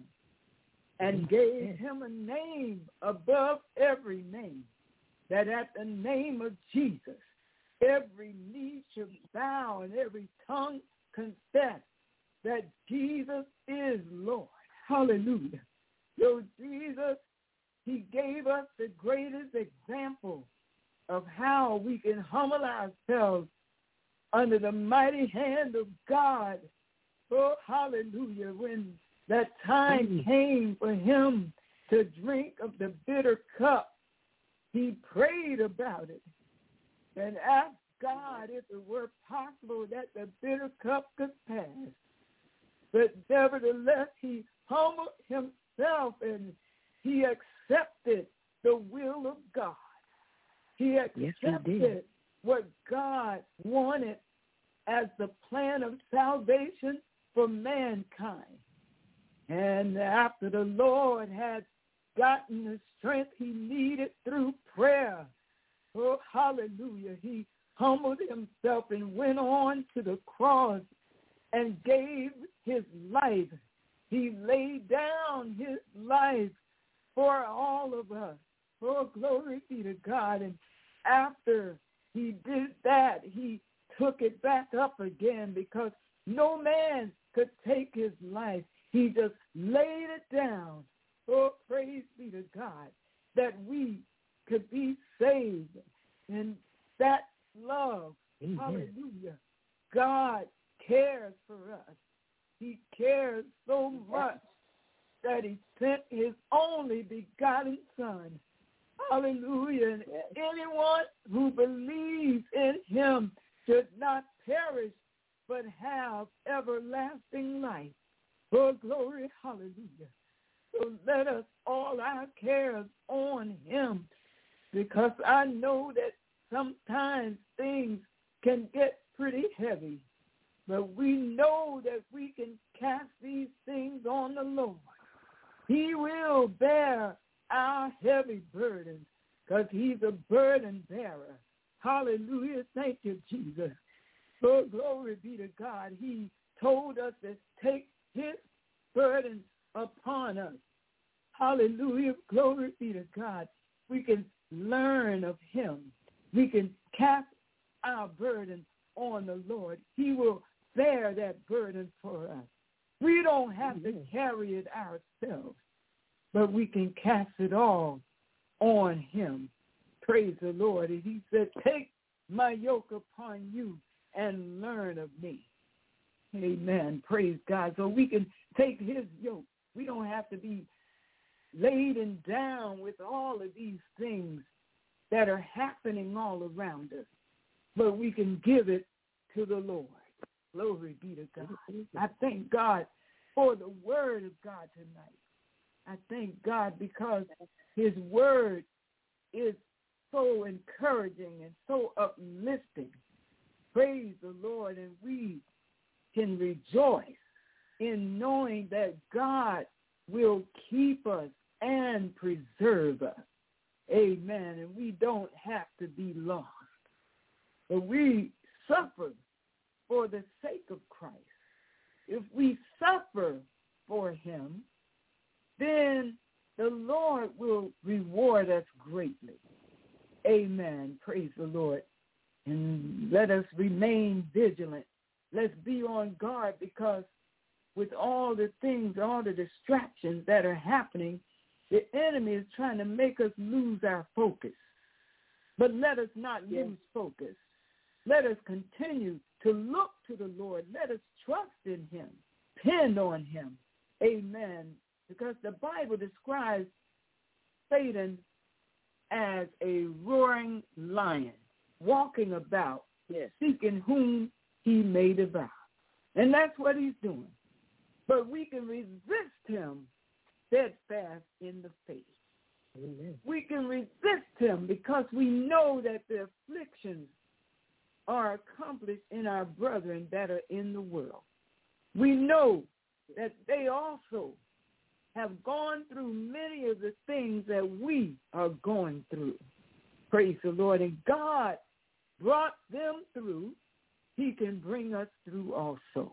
and gave him a name above every name, that at the name of Jesus, every knee should bow and every tongue confess that Jesus is Lord. Hallelujah. So Jesus, he gave us the greatest example of how we can humble ourselves under the mighty hand of God. Oh, hallelujah. When that time came for him to drink of the bitter cup, he prayed about it and asked God if it were possible that the bitter cup could pass. But nevertheless, he humbled himself and he accepted the will of God. He accepted what God wanted as the plan of salvation for mankind. And after the Lord had gotten the strength he needed through prayer, oh, hallelujah, he humbled himself and went on to the cross and gave his life. He laid down his life for all of us. Oh, glory be to God. And after he did that, he took it back up again because no man could take his life. He just laid it down. Oh, praise be to God, that we could be saved. And that love, hallelujah, God cares for us. He cares so much that he sent his only begotten Son. Hallelujah. And anyone who believes in him should not perish but have everlasting life. Oh, glory, hallelujah. So let us all our cares on him, because I know that sometimes things can get pretty heavy. But we know that we can cast these things on the Lord. He will bear our heavy burdens because he's a burden bearer. Hallelujah. Thank you, Jesus. Oh, glory be to God. He told us to take his burden upon us. Hallelujah. Glory be to God. We can learn of him. We can cast our burden on the Lord. He will bear that burden for us. We don't have to carry it ourselves, but we can cast it all on him. Praise the Lord. And he said, take my yoke upon you and learn of me. Amen. Praise God. So we can take his yoke. We don't have to be laden down with all of these things that are happening all around us, but we can give it to the Lord. Glory be to God. I thank God for the word of God tonight. I thank God because his word is so encouraging and so uplifting. Praise the Lord, and we can rejoice in knowing that God will keep us and preserve us. Amen. And we don't have to be lost, but we suffer for the sake of Christ. If we suffer for him, then the Lord will reward us greatly. Amen. Praise the Lord. And let us remain vigilant. Let's be on guard, because with all the things, all the distractions that are happening, the enemy is trying to make us lose our focus. But let us not lose focus. Let us continue to look to the Lord. Let us trust in him, depend on him. Amen. Because the Bible describes Satan as a roaring lion, walking about, seeking whom he may devour. And that's what he's doing. But we can resist him steadfast in the faith. Amen. We can resist him because we know that the afflictions are accomplished in our brethren that are in the world. We know that they also have gone through many of the things that we are going through. Praise the Lord. And God brought them through. He can bring us through also.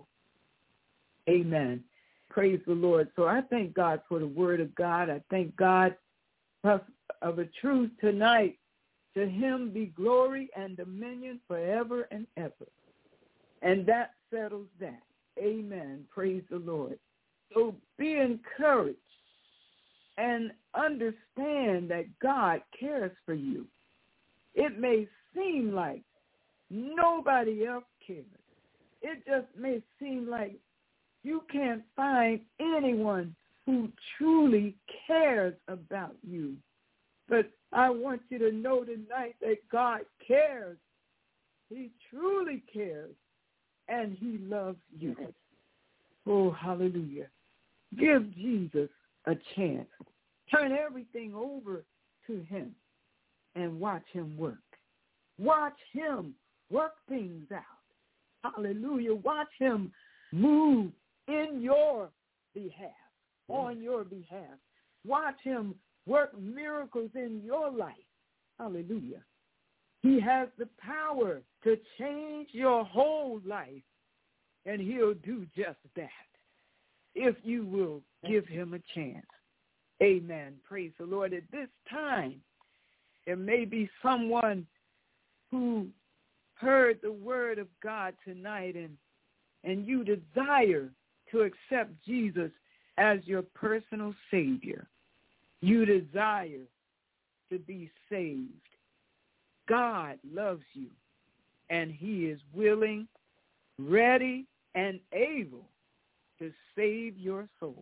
Amen. Praise the Lord. So I thank God for the word of God. I thank God of a truth tonight. To him be glory and dominion forever and ever. And that settles that. Amen. Praise the Lord. So be encouraged and understand that God cares for you. It may seem like nobody else cares. It just may seem like you can't find anyone who truly cares about you. But I want you to know tonight that God cares. He truly cares, and he loves you. Oh, hallelujah. Give Jesus a chance. Turn everything over to him and watch him work. Watch him work things out. Hallelujah. Watch him move in your behalf, on your behalf. Watch him work miracles in your life. Hallelujah. He has the power to change your whole life, and he'll do just that if you will give him a chance. Amen. Praise the Lord. At this time, there may be someone who heard the word of God tonight, and you desire to accept Jesus as your personal Savior. You desire to be saved. God loves you, and he is willing, ready, and able to save your soul.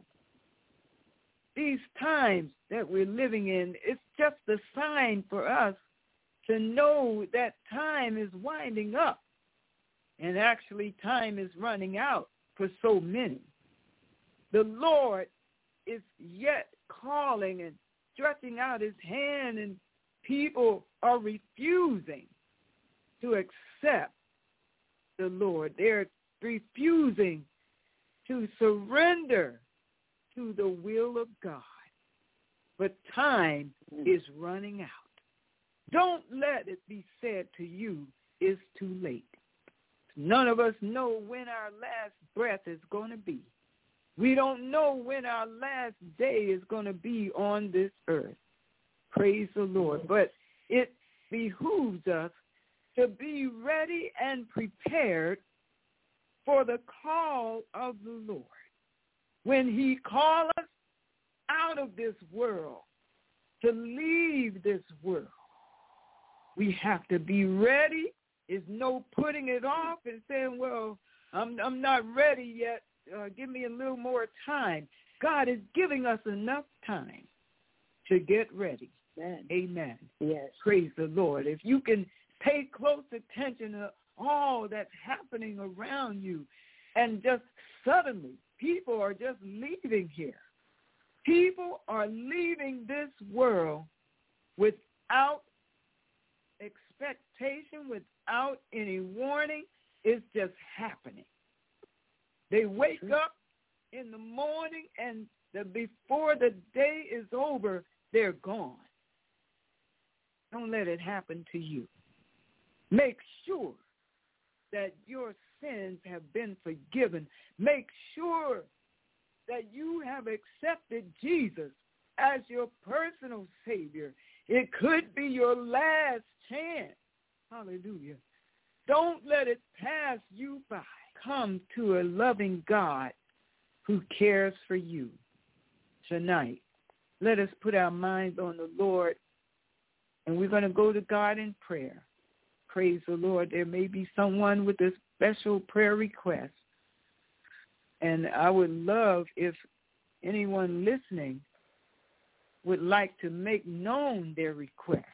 These times that we're living in, it's just a sign for us to know that time is winding up, and actually time is running out for so many. The Lord is yet calling and stretching out his hand, and people are refusing to accept the Lord. They're refusing to surrender to the will of God. But time is running out. Don't let it be said to you, it's too late. None of us know when our last breath is going to be. We don't know when our last day is going to be on this earth. Praise the Lord. But it behooves us to be ready and prepared for the call of the Lord. When he calls us out of this world, to leave this world, we have to be ready. There's no putting it off and saying, well, I'm not ready yet. Give me a little more time. God is giving us enough time to get ready. Amen. Amen. Yes. Praise the Lord. If you can pay close attention to all that's happening around you, and just suddenly people are just leaving here. People are leaving this world without expectation, without any warning. It's just happening. They wake up in the morning, and before the day is over, they're gone. Don't let it happen to you. Make sure that your sins have been forgiven. Make sure that you have accepted Jesus as your personal Savior. It could be your last chance. Hallelujah. Don't let it pass you by. Come to a loving God who cares for you tonight. Let us put our minds on the Lord, and we're going to go to God in prayer. Praise the Lord. There may be someone with a special prayer request, and I would love if anyone listening would like to make known their request.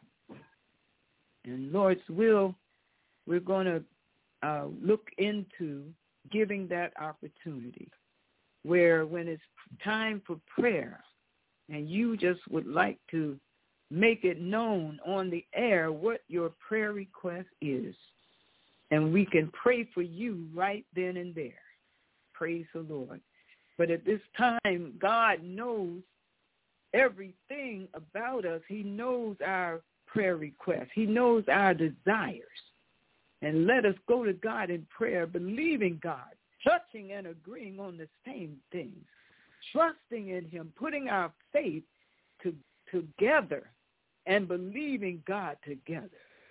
And Lord's will, we're going to look into giving that opportunity, where when it's time for prayer and you just would like to make it known on the air what your prayer request is, and we can pray for you right then and there. Praise the Lord. But at this time, God knows everything about us. He knows our prayer requests. He knows our desires. And let us go to God in prayer, believing God, touching and agreeing on the same things, trusting in him, putting our faith together and believing God together.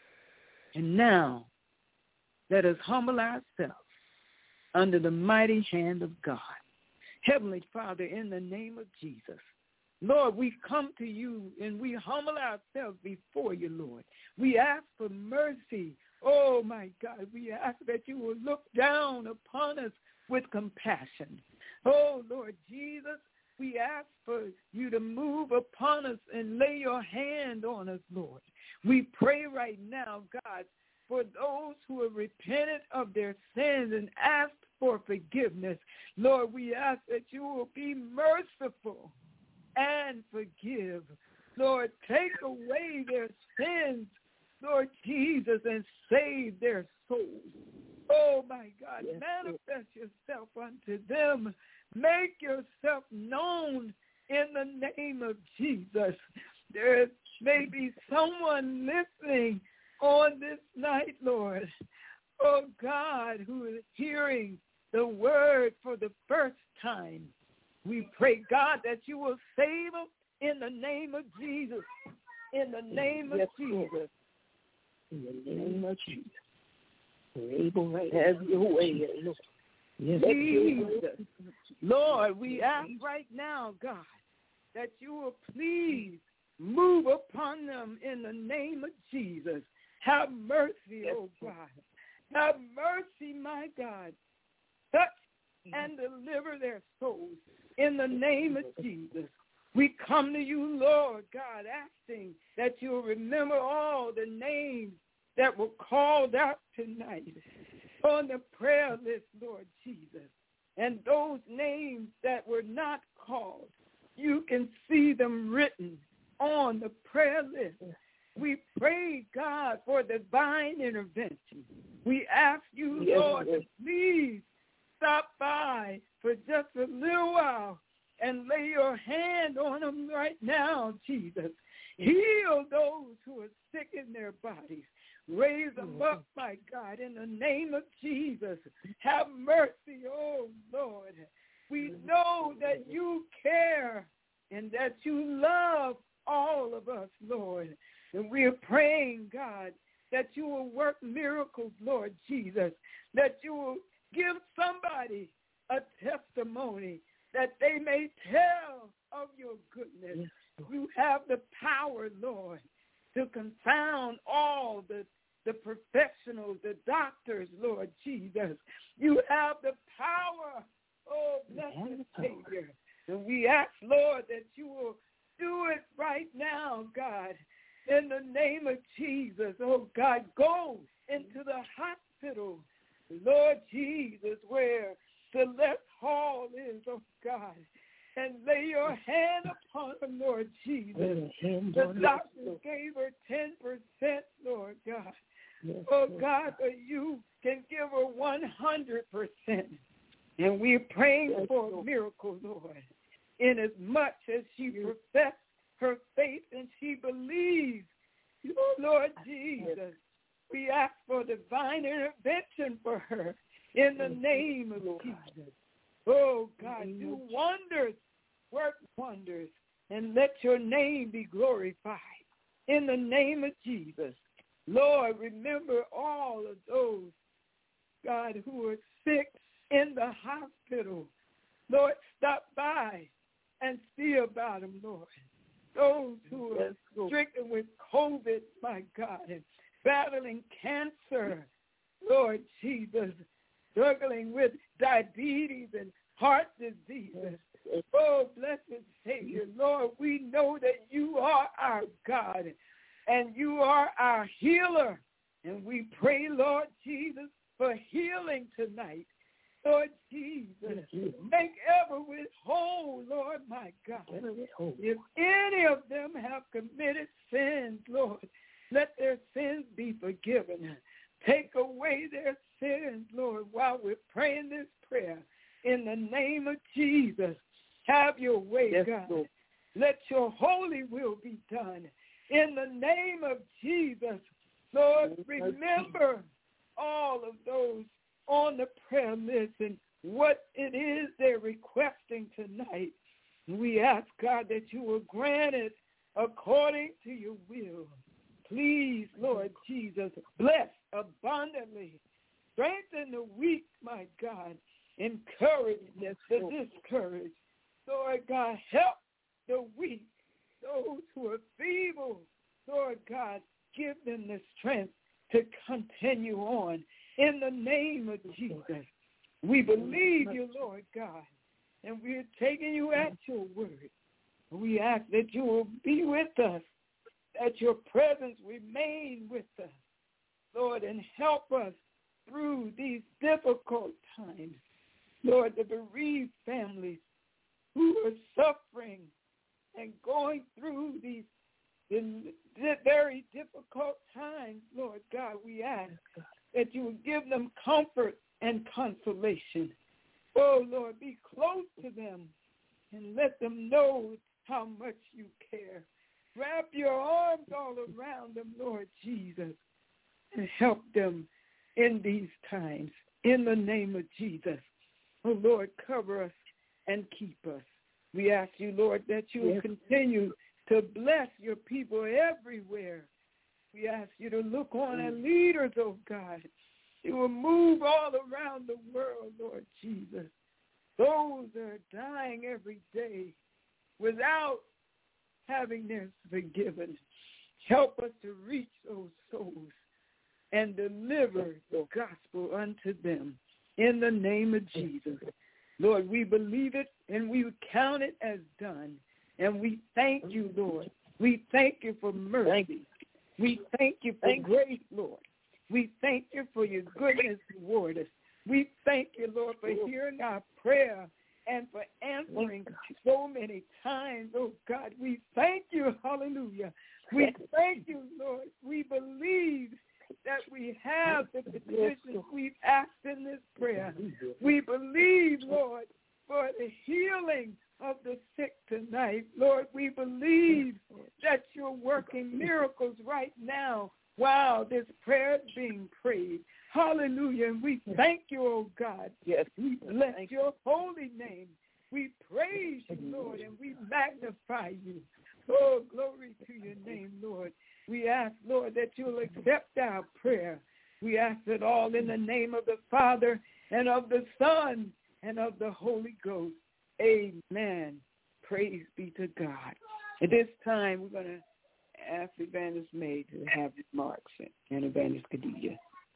And now, let us humble ourselves under the mighty hand of God. Heavenly Father, in the name of Jesus, Lord, we come to you and we humble ourselves before you, Lord. We ask for mercy. Oh, my God, we ask that you will look down upon us with compassion. Oh, Lord Jesus, we ask for you to move upon us and lay your hand on us, Lord. We pray right now, God, for those who have repented of their sins and asked for forgiveness. Lord, we ask that you will be merciful and forgive. Lord, take away their sins, Lord Jesus, and save their souls. Oh, my God, yes, manifest yourself unto them. Make yourself known in the name of Jesus. There may be someone listening on this night, Lord, oh God, who is hearing the word for the first time. We pray, God, that you will save them in the name of Jesus. In the name of Jesus. In the name of Jesus. We're able right Have now. your way, Lord. Yes, Jesus. Lord, we ask right now, God, that you will please move upon them in the name of Jesus. Have mercy, oh God. Have mercy, my God. Touch and deliver their souls in the name of Jesus. We come to you, Lord God, asking that you'll remember all the names that were called out tonight on the prayer list, Lord Jesus. And those names that were not called, you can see them written on the prayer list. We pray, God, for divine intervention. We ask you, Lord, to please stop by for just a little while and lay your hand on them right now, Jesus. Heal those who are sick in their bodies. Raise them up, my God, in the name of Jesus. Have mercy, oh Lord. We know that you care and that you love all of us, Lord. And we are praying, God, that you will work miracles, Lord Jesus, that you will give somebody a testimony that they may tell of your goodness. You have the power, Lord, to confound all the professionals, the doctors, Lord Jesus. You have the power, oh, blessed Savior. And we ask, Lord, that you will do it right now, God, in the name of Jesus. Oh, God, go into the hospital, Lord Jesus, where Celeste Hall is, oh, God, and lay your hand upon her, Lord Jesus. The doctor gave her 10%, Lord God. Oh, God, but you can give her 100%. And we're praying for a miracle, Lord, inasmuch as she professed her faith and she believes. Oh, Lord Jesus, we ask for divine intervention for her in the name of Jesus. Oh, God, do wonders, work wonders, and let your name be glorified in the name of Jesus. Lord, remember all of those, God, who are sick in the hospital. Lord, stop by and see about them, Lord. Those who are stricken with COVID, my God, and battling cancer, Lord Jesus, struggling with diabetes and heart diseases. Oh, blessed Savior, Lord, we know that you are our God and you are our healer. And we pray, Lord Jesus, for healing tonight. Lord Jesus, make Everett whole, Lord, my God. If any of them have committed sins, Lord, let their sins be forgiven. Take away their sins, Lord, while we're praying this prayer in the name of Jesus. Have your way, Yes, God. Lord. Let your holy will be done. In the name of Jesus, Lord, remember all of those on the prayer list and what it is they're requesting tonight. We ask, God, that you will grant it according to your will. Please, Lord Jesus, bless abundantly. Strengthen the weak, my God. Encourage the discouraged. Lord God, help the weak, those who are feeble. Lord God, give them the strength to continue on. In the name of Jesus, we believe you, Lord God, and we're taking you at your word. We ask that you will be with us, that your presence remain with us, Lord, and help us through these difficult times. Lord, the bereaved families who are suffering and going through these very difficult times, Lord God, we ask that you will give them comfort and consolation. Oh, Lord, be close to them and let them know how much you care. Wrap your arms all around them, Lord Jesus, and help them in these times. In the name of Jesus, oh, Lord, cover us and keep us. We ask you, Lord, that you will continue to bless your people everywhere. We ask you to look on our leaders, oh God. You will move all around the world, Lord Jesus. Those that are dying every day without having their forgiven. Help us to reach those souls and deliver the gospel unto them in the name of Jesus. Lord, we believe it and we count it as done. And we thank you, Lord. We thank you for mercy. We thank you for grace, Lord. We thank you for your goodness toward us. We thank you, Lord, for hearing our prayer and for answering so many times. Oh, God, we thank you. Hallelujah. We thank you, Lord. We believe that we have the petitions we've asked in this prayer. We believe, Lord, for the healing of the sick tonight. Lord, we believe that you're working miracles right now while this prayer is being prayed. Hallelujah. And we thank you, oh God. Yes. We bless your holy name. We praise you, Lord, and we magnify you. Oh, glory to your name, Lord. We ask, Lord, that you'll accept our prayer. We ask it all in the name of the Father and of the Son and of the Holy Ghost. Amen. Praise be to God. At this time, we're going to ask Evangelist May to have remarks and Evangelist Khadijah.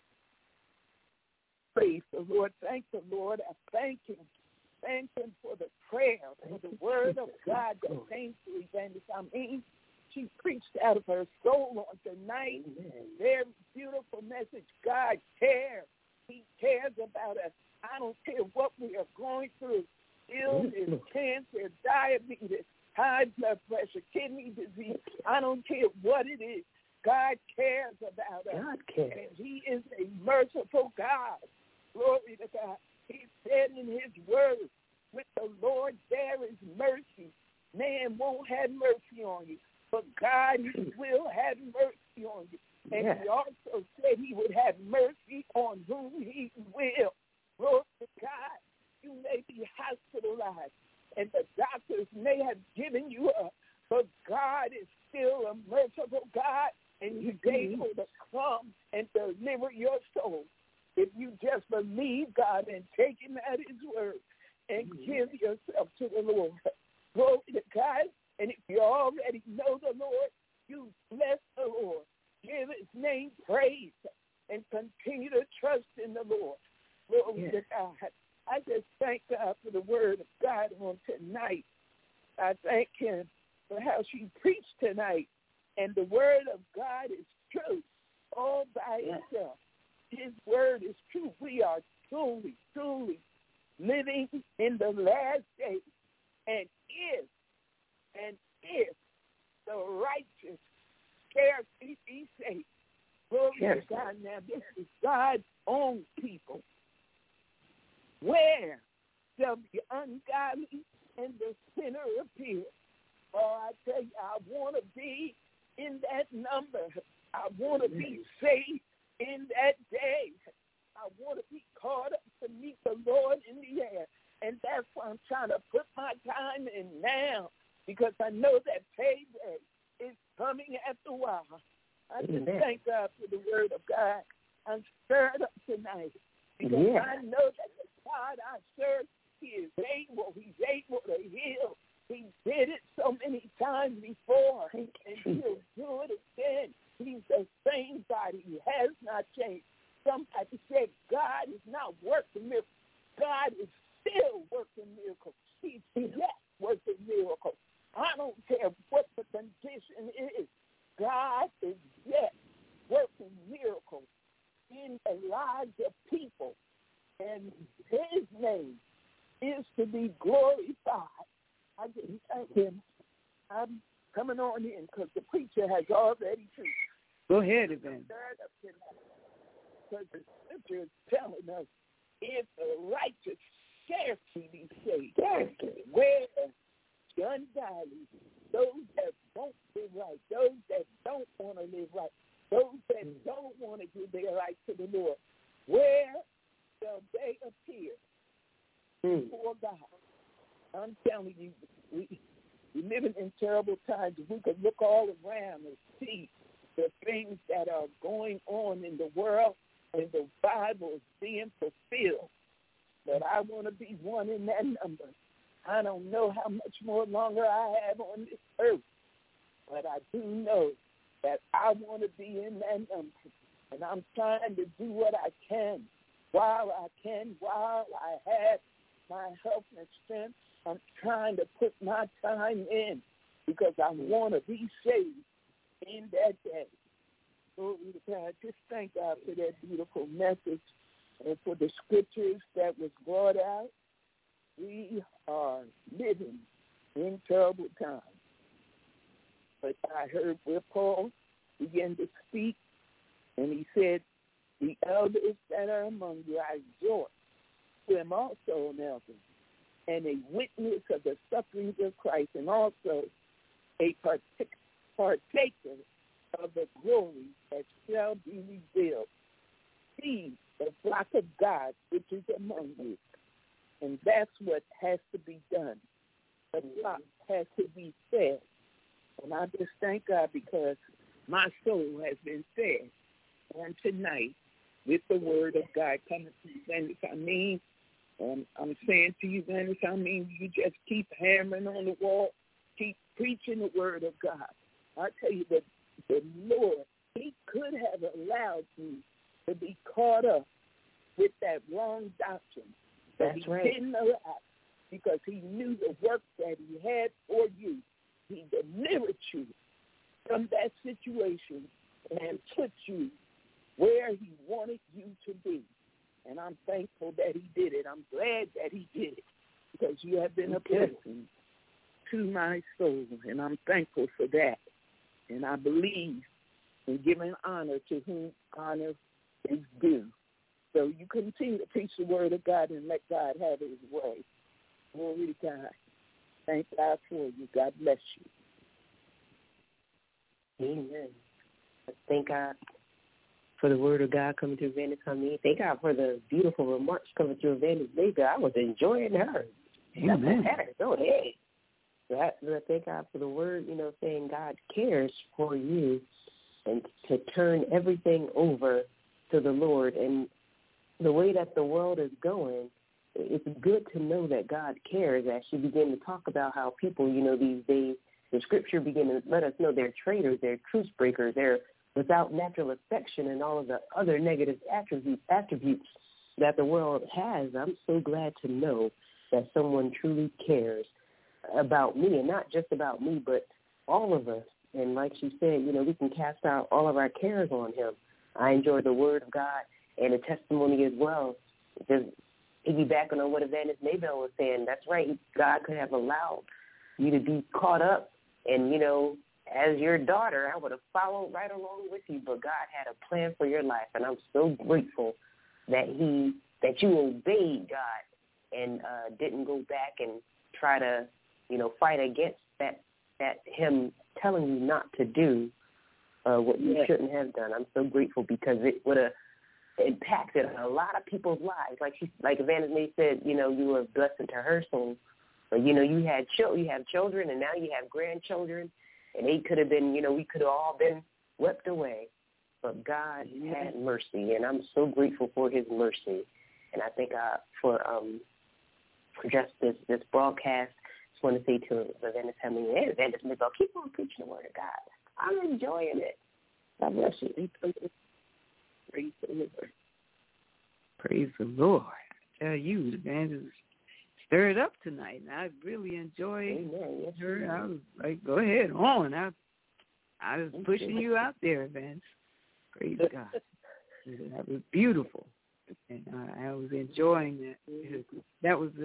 Praise the Lord. Thank the Lord. I thank him. Thank him for the prayer, for the word of God that came to Evangelist. I mean, she preached out of her soul on tonight. Very beautiful message. God cares. He cares about us. I don't care what we are going through. Illness, cancer, diabetes, high blood pressure, kidney disease. I don't care what it is. God cares about us. God cares. And he is a merciful God. Glory to God. He said in his word, with the Lord there is mercy. Man won't have mercy on you, but God will have mercy on you. And he also said he would have mercy on whom he will. Glory to God. You may be hospitalized, and the doctors may have given you up, but God is still a merciful God, and he's able to come and deliver your soul. If you just believe God and take him at his word and give yourself to the Lord. Glory to God. And if you already know the Lord, you bless the Lord. Give his name praise and continue to trust in the Lord. Glory to God. I just thank God for the word of God on tonight. I thank him for how she preached tonight. And the word of God is true all by itself. His word is true. We are truly, truly living in the last days. And if the righteous scarcely be saved, glory to God. Now, this is God's own people. Where shall the ungodly and the sinner appear. Oh, I tell you, I want to be in that number. I want to be saved in that day. I want to be caught up to meet the Lord in the air. And that's why I'm trying to put my time in now, because I know that payday is coming after a while. I just thank God for the word of God. I'm stirred up tonight because I know that the God I serve, he is able. He's able to heal. He did it so many times before, and he'll do it again. He's the same God. He has not changed. Somebody said God is not working miracles. God is still working miracles. He's yet working miracles. I don't care what the condition is. God is yet working miracles in the lives of people, and his name is to be glorified. I just thank him. I'm coming on in because the preacher has already preached. Go ahead, Evan. Because the scripture is telling us if the righteous scarcely be saved, where the ungodly, those that won't live right, those that don't want to live right, those that don't want to give their life to the Lord, where shall they appear before God? I'm telling you, we living in terrible times. If we could look all around and see the things that are going on in the world, and the Bible is being fulfilled. But I want to be one in that number. I don't know how much more longer I have on this earth, but I do know that I want to be in that number. And I'm trying to do what I can while I have my health and strength. I'm trying to put my time in because I want to be saved in that day. Glory to God. Just thank God for that beautiful message and for the scriptures that was brought out. We are living in terrible times. But I heard where Paul began to speak, and he said, the elders that are among you, I exhort them also an elder, and a witness of the sufferings of Christ, and also a partaker of the glory that shall be revealed. See the flock of God which is among you. And that's what has to be done. The flock has to be fed. And I just thank God because my soul has been fed on tonight with the word of God coming from Venice. I mean, I'm saying to you, Venice, I mean, you just keep hammering on the wall, keep preaching the word of God. I tell you that the Lord, he could have allowed you to be caught up with that wrong doctrine. But he didn't allow, because he knew the work that he had for you. He delivered you from that situation and put you where he wanted you to be. And I'm thankful that he did it. I'm glad that he did it because you have been a blessing to my soul, and I'm thankful for that. And I believe in giving honor to whom honor is due. So you continue to preach the word of God and let God have his way. Glory to God. Thank God for you. God bless you. Amen. Thank God for the word of God coming through Venice Hameen. Thank God for the beautiful remarks coming through Venice Vega. I was enjoying her. Amen. Go ahead. I thank God for the word, saying God cares for you and to turn everything over to the Lord. And the way that the world is going, it's good to know that God cares. As you begin to talk about how people, these days, the scripture begin to let us know they're traitors, they're truce breakers, they're without natural affection and all of the other negative attributes that the world has. I'm so glad to know that someone truly cares about me, and not just about me, but all of us. And like she said, we can cast out all of our cares on him. I enjoy the word of God and the testimony as well. Just piggybacking on what Evangelist Maybell was saying, that's right. God could have allowed you to be caught up, and, as your daughter, I would have followed right along with you, but God had a plan for your life, and I'm so grateful that you obeyed God and didn't go back and try to, fight against that him telling you not to do what you shouldn't have done. I'm so grateful because it would have impacted a lot of people's lives. Like Evangelist May said, you were a blessing to her soul. But, you have children, and now you have grandchildren, and they could have been, we could have all been swept away. But God had mercy, and I'm so grateful for his mercy. And I thank God for just this broadcast. I just want to say to Evangelist Hemming and Evangelist Nicole, keep on preaching the word of God. I'm enjoying it. God bless you. Praise the Lord. Praise the Lord. I tell you, the Evangelist stirred up tonight, and I really enjoyed her. I was like, go ahead, on. I was pushing you out there, Evangelist. Praise God. That was beautiful. And I was enjoying that. That was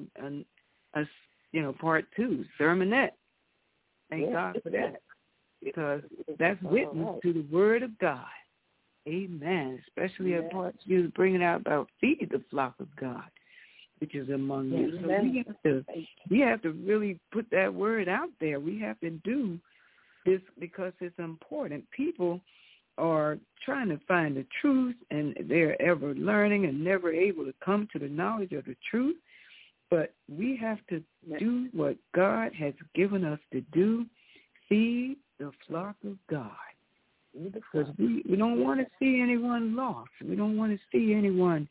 a part 2, sermonette. Thank God for that. Because that's witness to the word of God. Amen. Especially a part you was bringing out about feed the flock of God, which is among you. So we have to really put that word out there. We have to do this because it's important. People are trying to find the truth, and they're ever learning and never able to come to the knowledge of the truth. But we have to do what God has given us to do, feed the flock of God. Because we don't want to see anyone lost. We don't want to see anyone,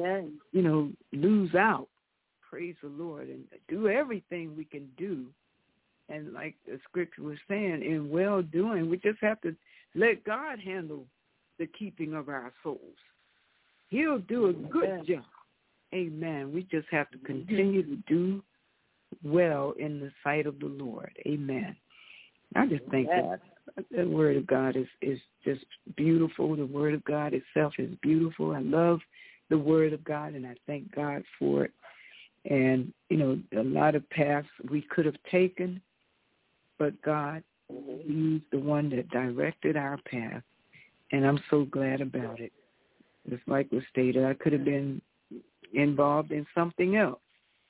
lose out. Praise the Lord. And do everything we can do. And like the scripture was saying, in well-doing, we just have to let God handle the keeping of our souls. He'll do a good job. Amen. We just have to continue to do well in the sight of the Lord. Amen. I just think that the word of God is just beautiful. The word of God itself is beautiful. I love the word of God, and I thank God for it. And, a lot of paths we could have taken, but God used the one that directed our path, and I'm so glad about it. Just like was stated, I could have been involved in something else,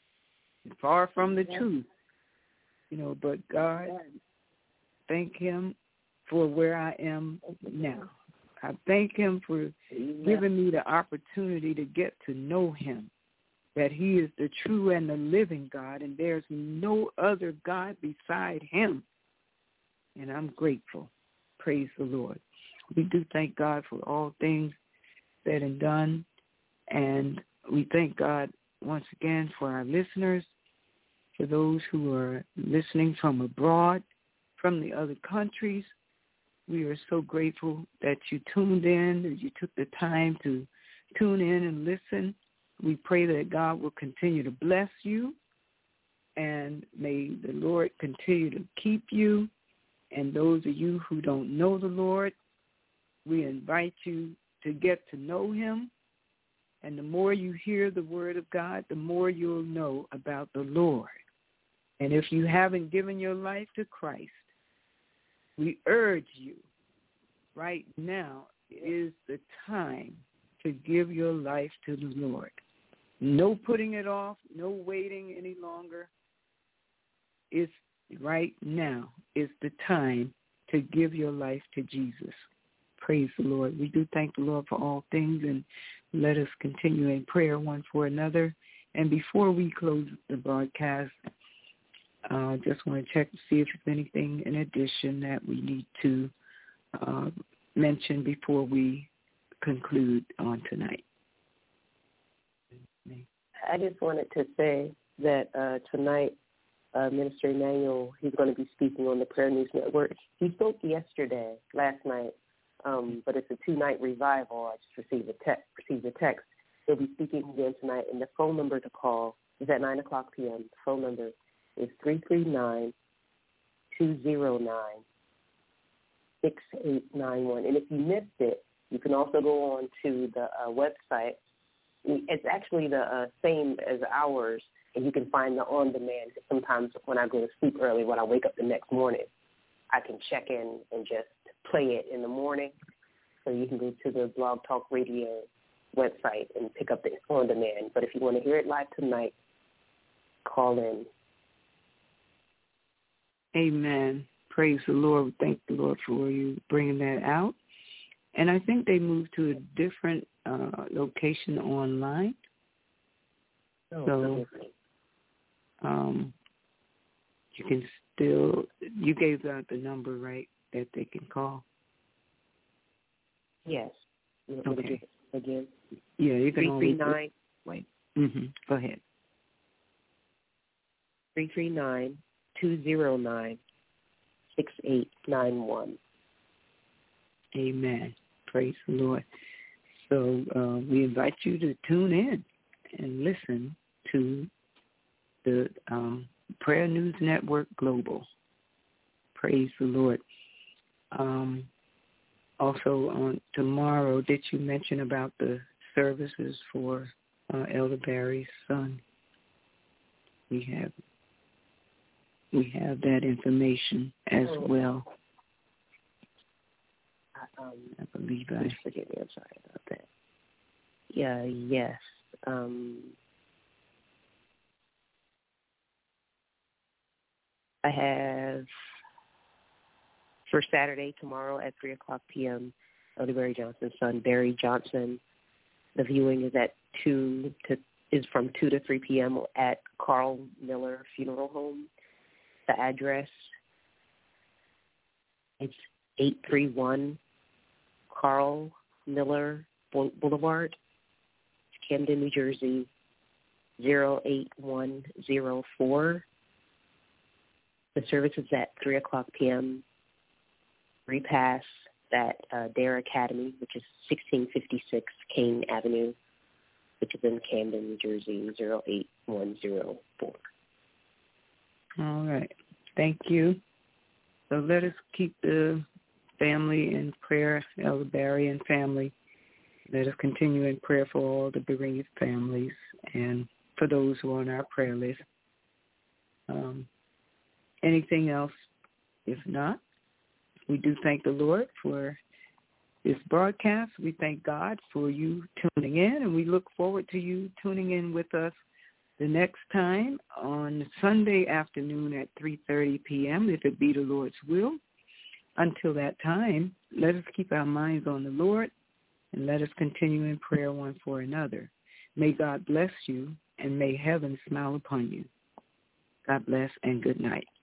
far from the truth, but God, thank him for where I am now. I thank him for giving me the opportunity to get to know him, that he is the true and the living God, and there's no other God beside him. And I'm grateful. Praise the Lord. We do thank God for all things said and done, and we thank God once again for our listeners, for those who are listening from abroad, from the other countries. We are so grateful that you tuned in, that you took the time to tune in and listen. We pray that God will continue to bless you, and may the Lord continue to keep you. And those of you who don't know the Lord, we invite you to get to know him. And the more you hear the word of God, the more you'll know about the Lord. And if you haven't given your life to Christ, we urge you right now is the time to give your life to the Lord. No putting it off, no waiting any longer. It's right now is the time to give your life to Jesus. Praise the Lord. We do thank the Lord for all things, and let us continue in prayer one for another. And before we close the broadcast, I just want to check to see if there's anything in addition that we need to mention before we conclude on tonight. I just wanted to say that tonight, Minister Emmanuel, he's going to be speaking on the Prayer News Network. He spoke last night, but it's a 2-night revival. I just received a text. He'll be speaking again tonight, and the phone number to call is at 9 o'clock p.m. The phone number is 339-209-6891. And if you missed it, you can also go on to the website. It's actually the same as ours, and you can find the on-demand. Sometimes when I go to sleep early, when I wake up the next morning, I can check in and just play it in the morning. So you can go to the Blog Talk Radio website and pick up the on demand. But if you want to hear it live tonight, call in. Amen. Praise the Lord. Thank the Lord for you bringing that out. And I think they moved to a different location online. So you can still, you gave out the number, right, that they can call? Yes. Okay. Again? Yeah, you can 339. Wait. Go ahead. 339-209-6891. Amen. Praise the Lord. So we invite you to tune in and listen to the Prayer News Network Global. Praise the Lord. Also on tomorrow, did you mention about the services for Elder Barry's son? We have that information as well. I believe forgive me. I'm sorry about that. Yeah. Yes. I have for Saturday tomorrow at 3:00 p.m. Elder Barry Johnson's son, Barry Johnson. The viewing is from 2 to 3 p.m. at Carl Miller Funeral Home. The address, it's 831 Carl Miller Boulevard, Camden, New Jersey, 08104. The service is at 3:00 p.m. Repass at Dare Academy, which is 1656 Kane Avenue, which is in Camden, New Jersey, 08104. All right. Thank you. So let us keep the family in prayer, Elder Barry and family. Let us continue in prayer for all the bereaved families and for those who are on our prayer list. Anything else? If not, we do thank the Lord for this broadcast. We thank God for you tuning in, and we look forward to you tuning in with us the next time on Sunday afternoon at 3:30 p.m., if it be the Lord's will. Until that time, let us keep our minds on the Lord, and let us continue in prayer one for another. May God bless you, and may heaven smile upon you. God bless, and good night.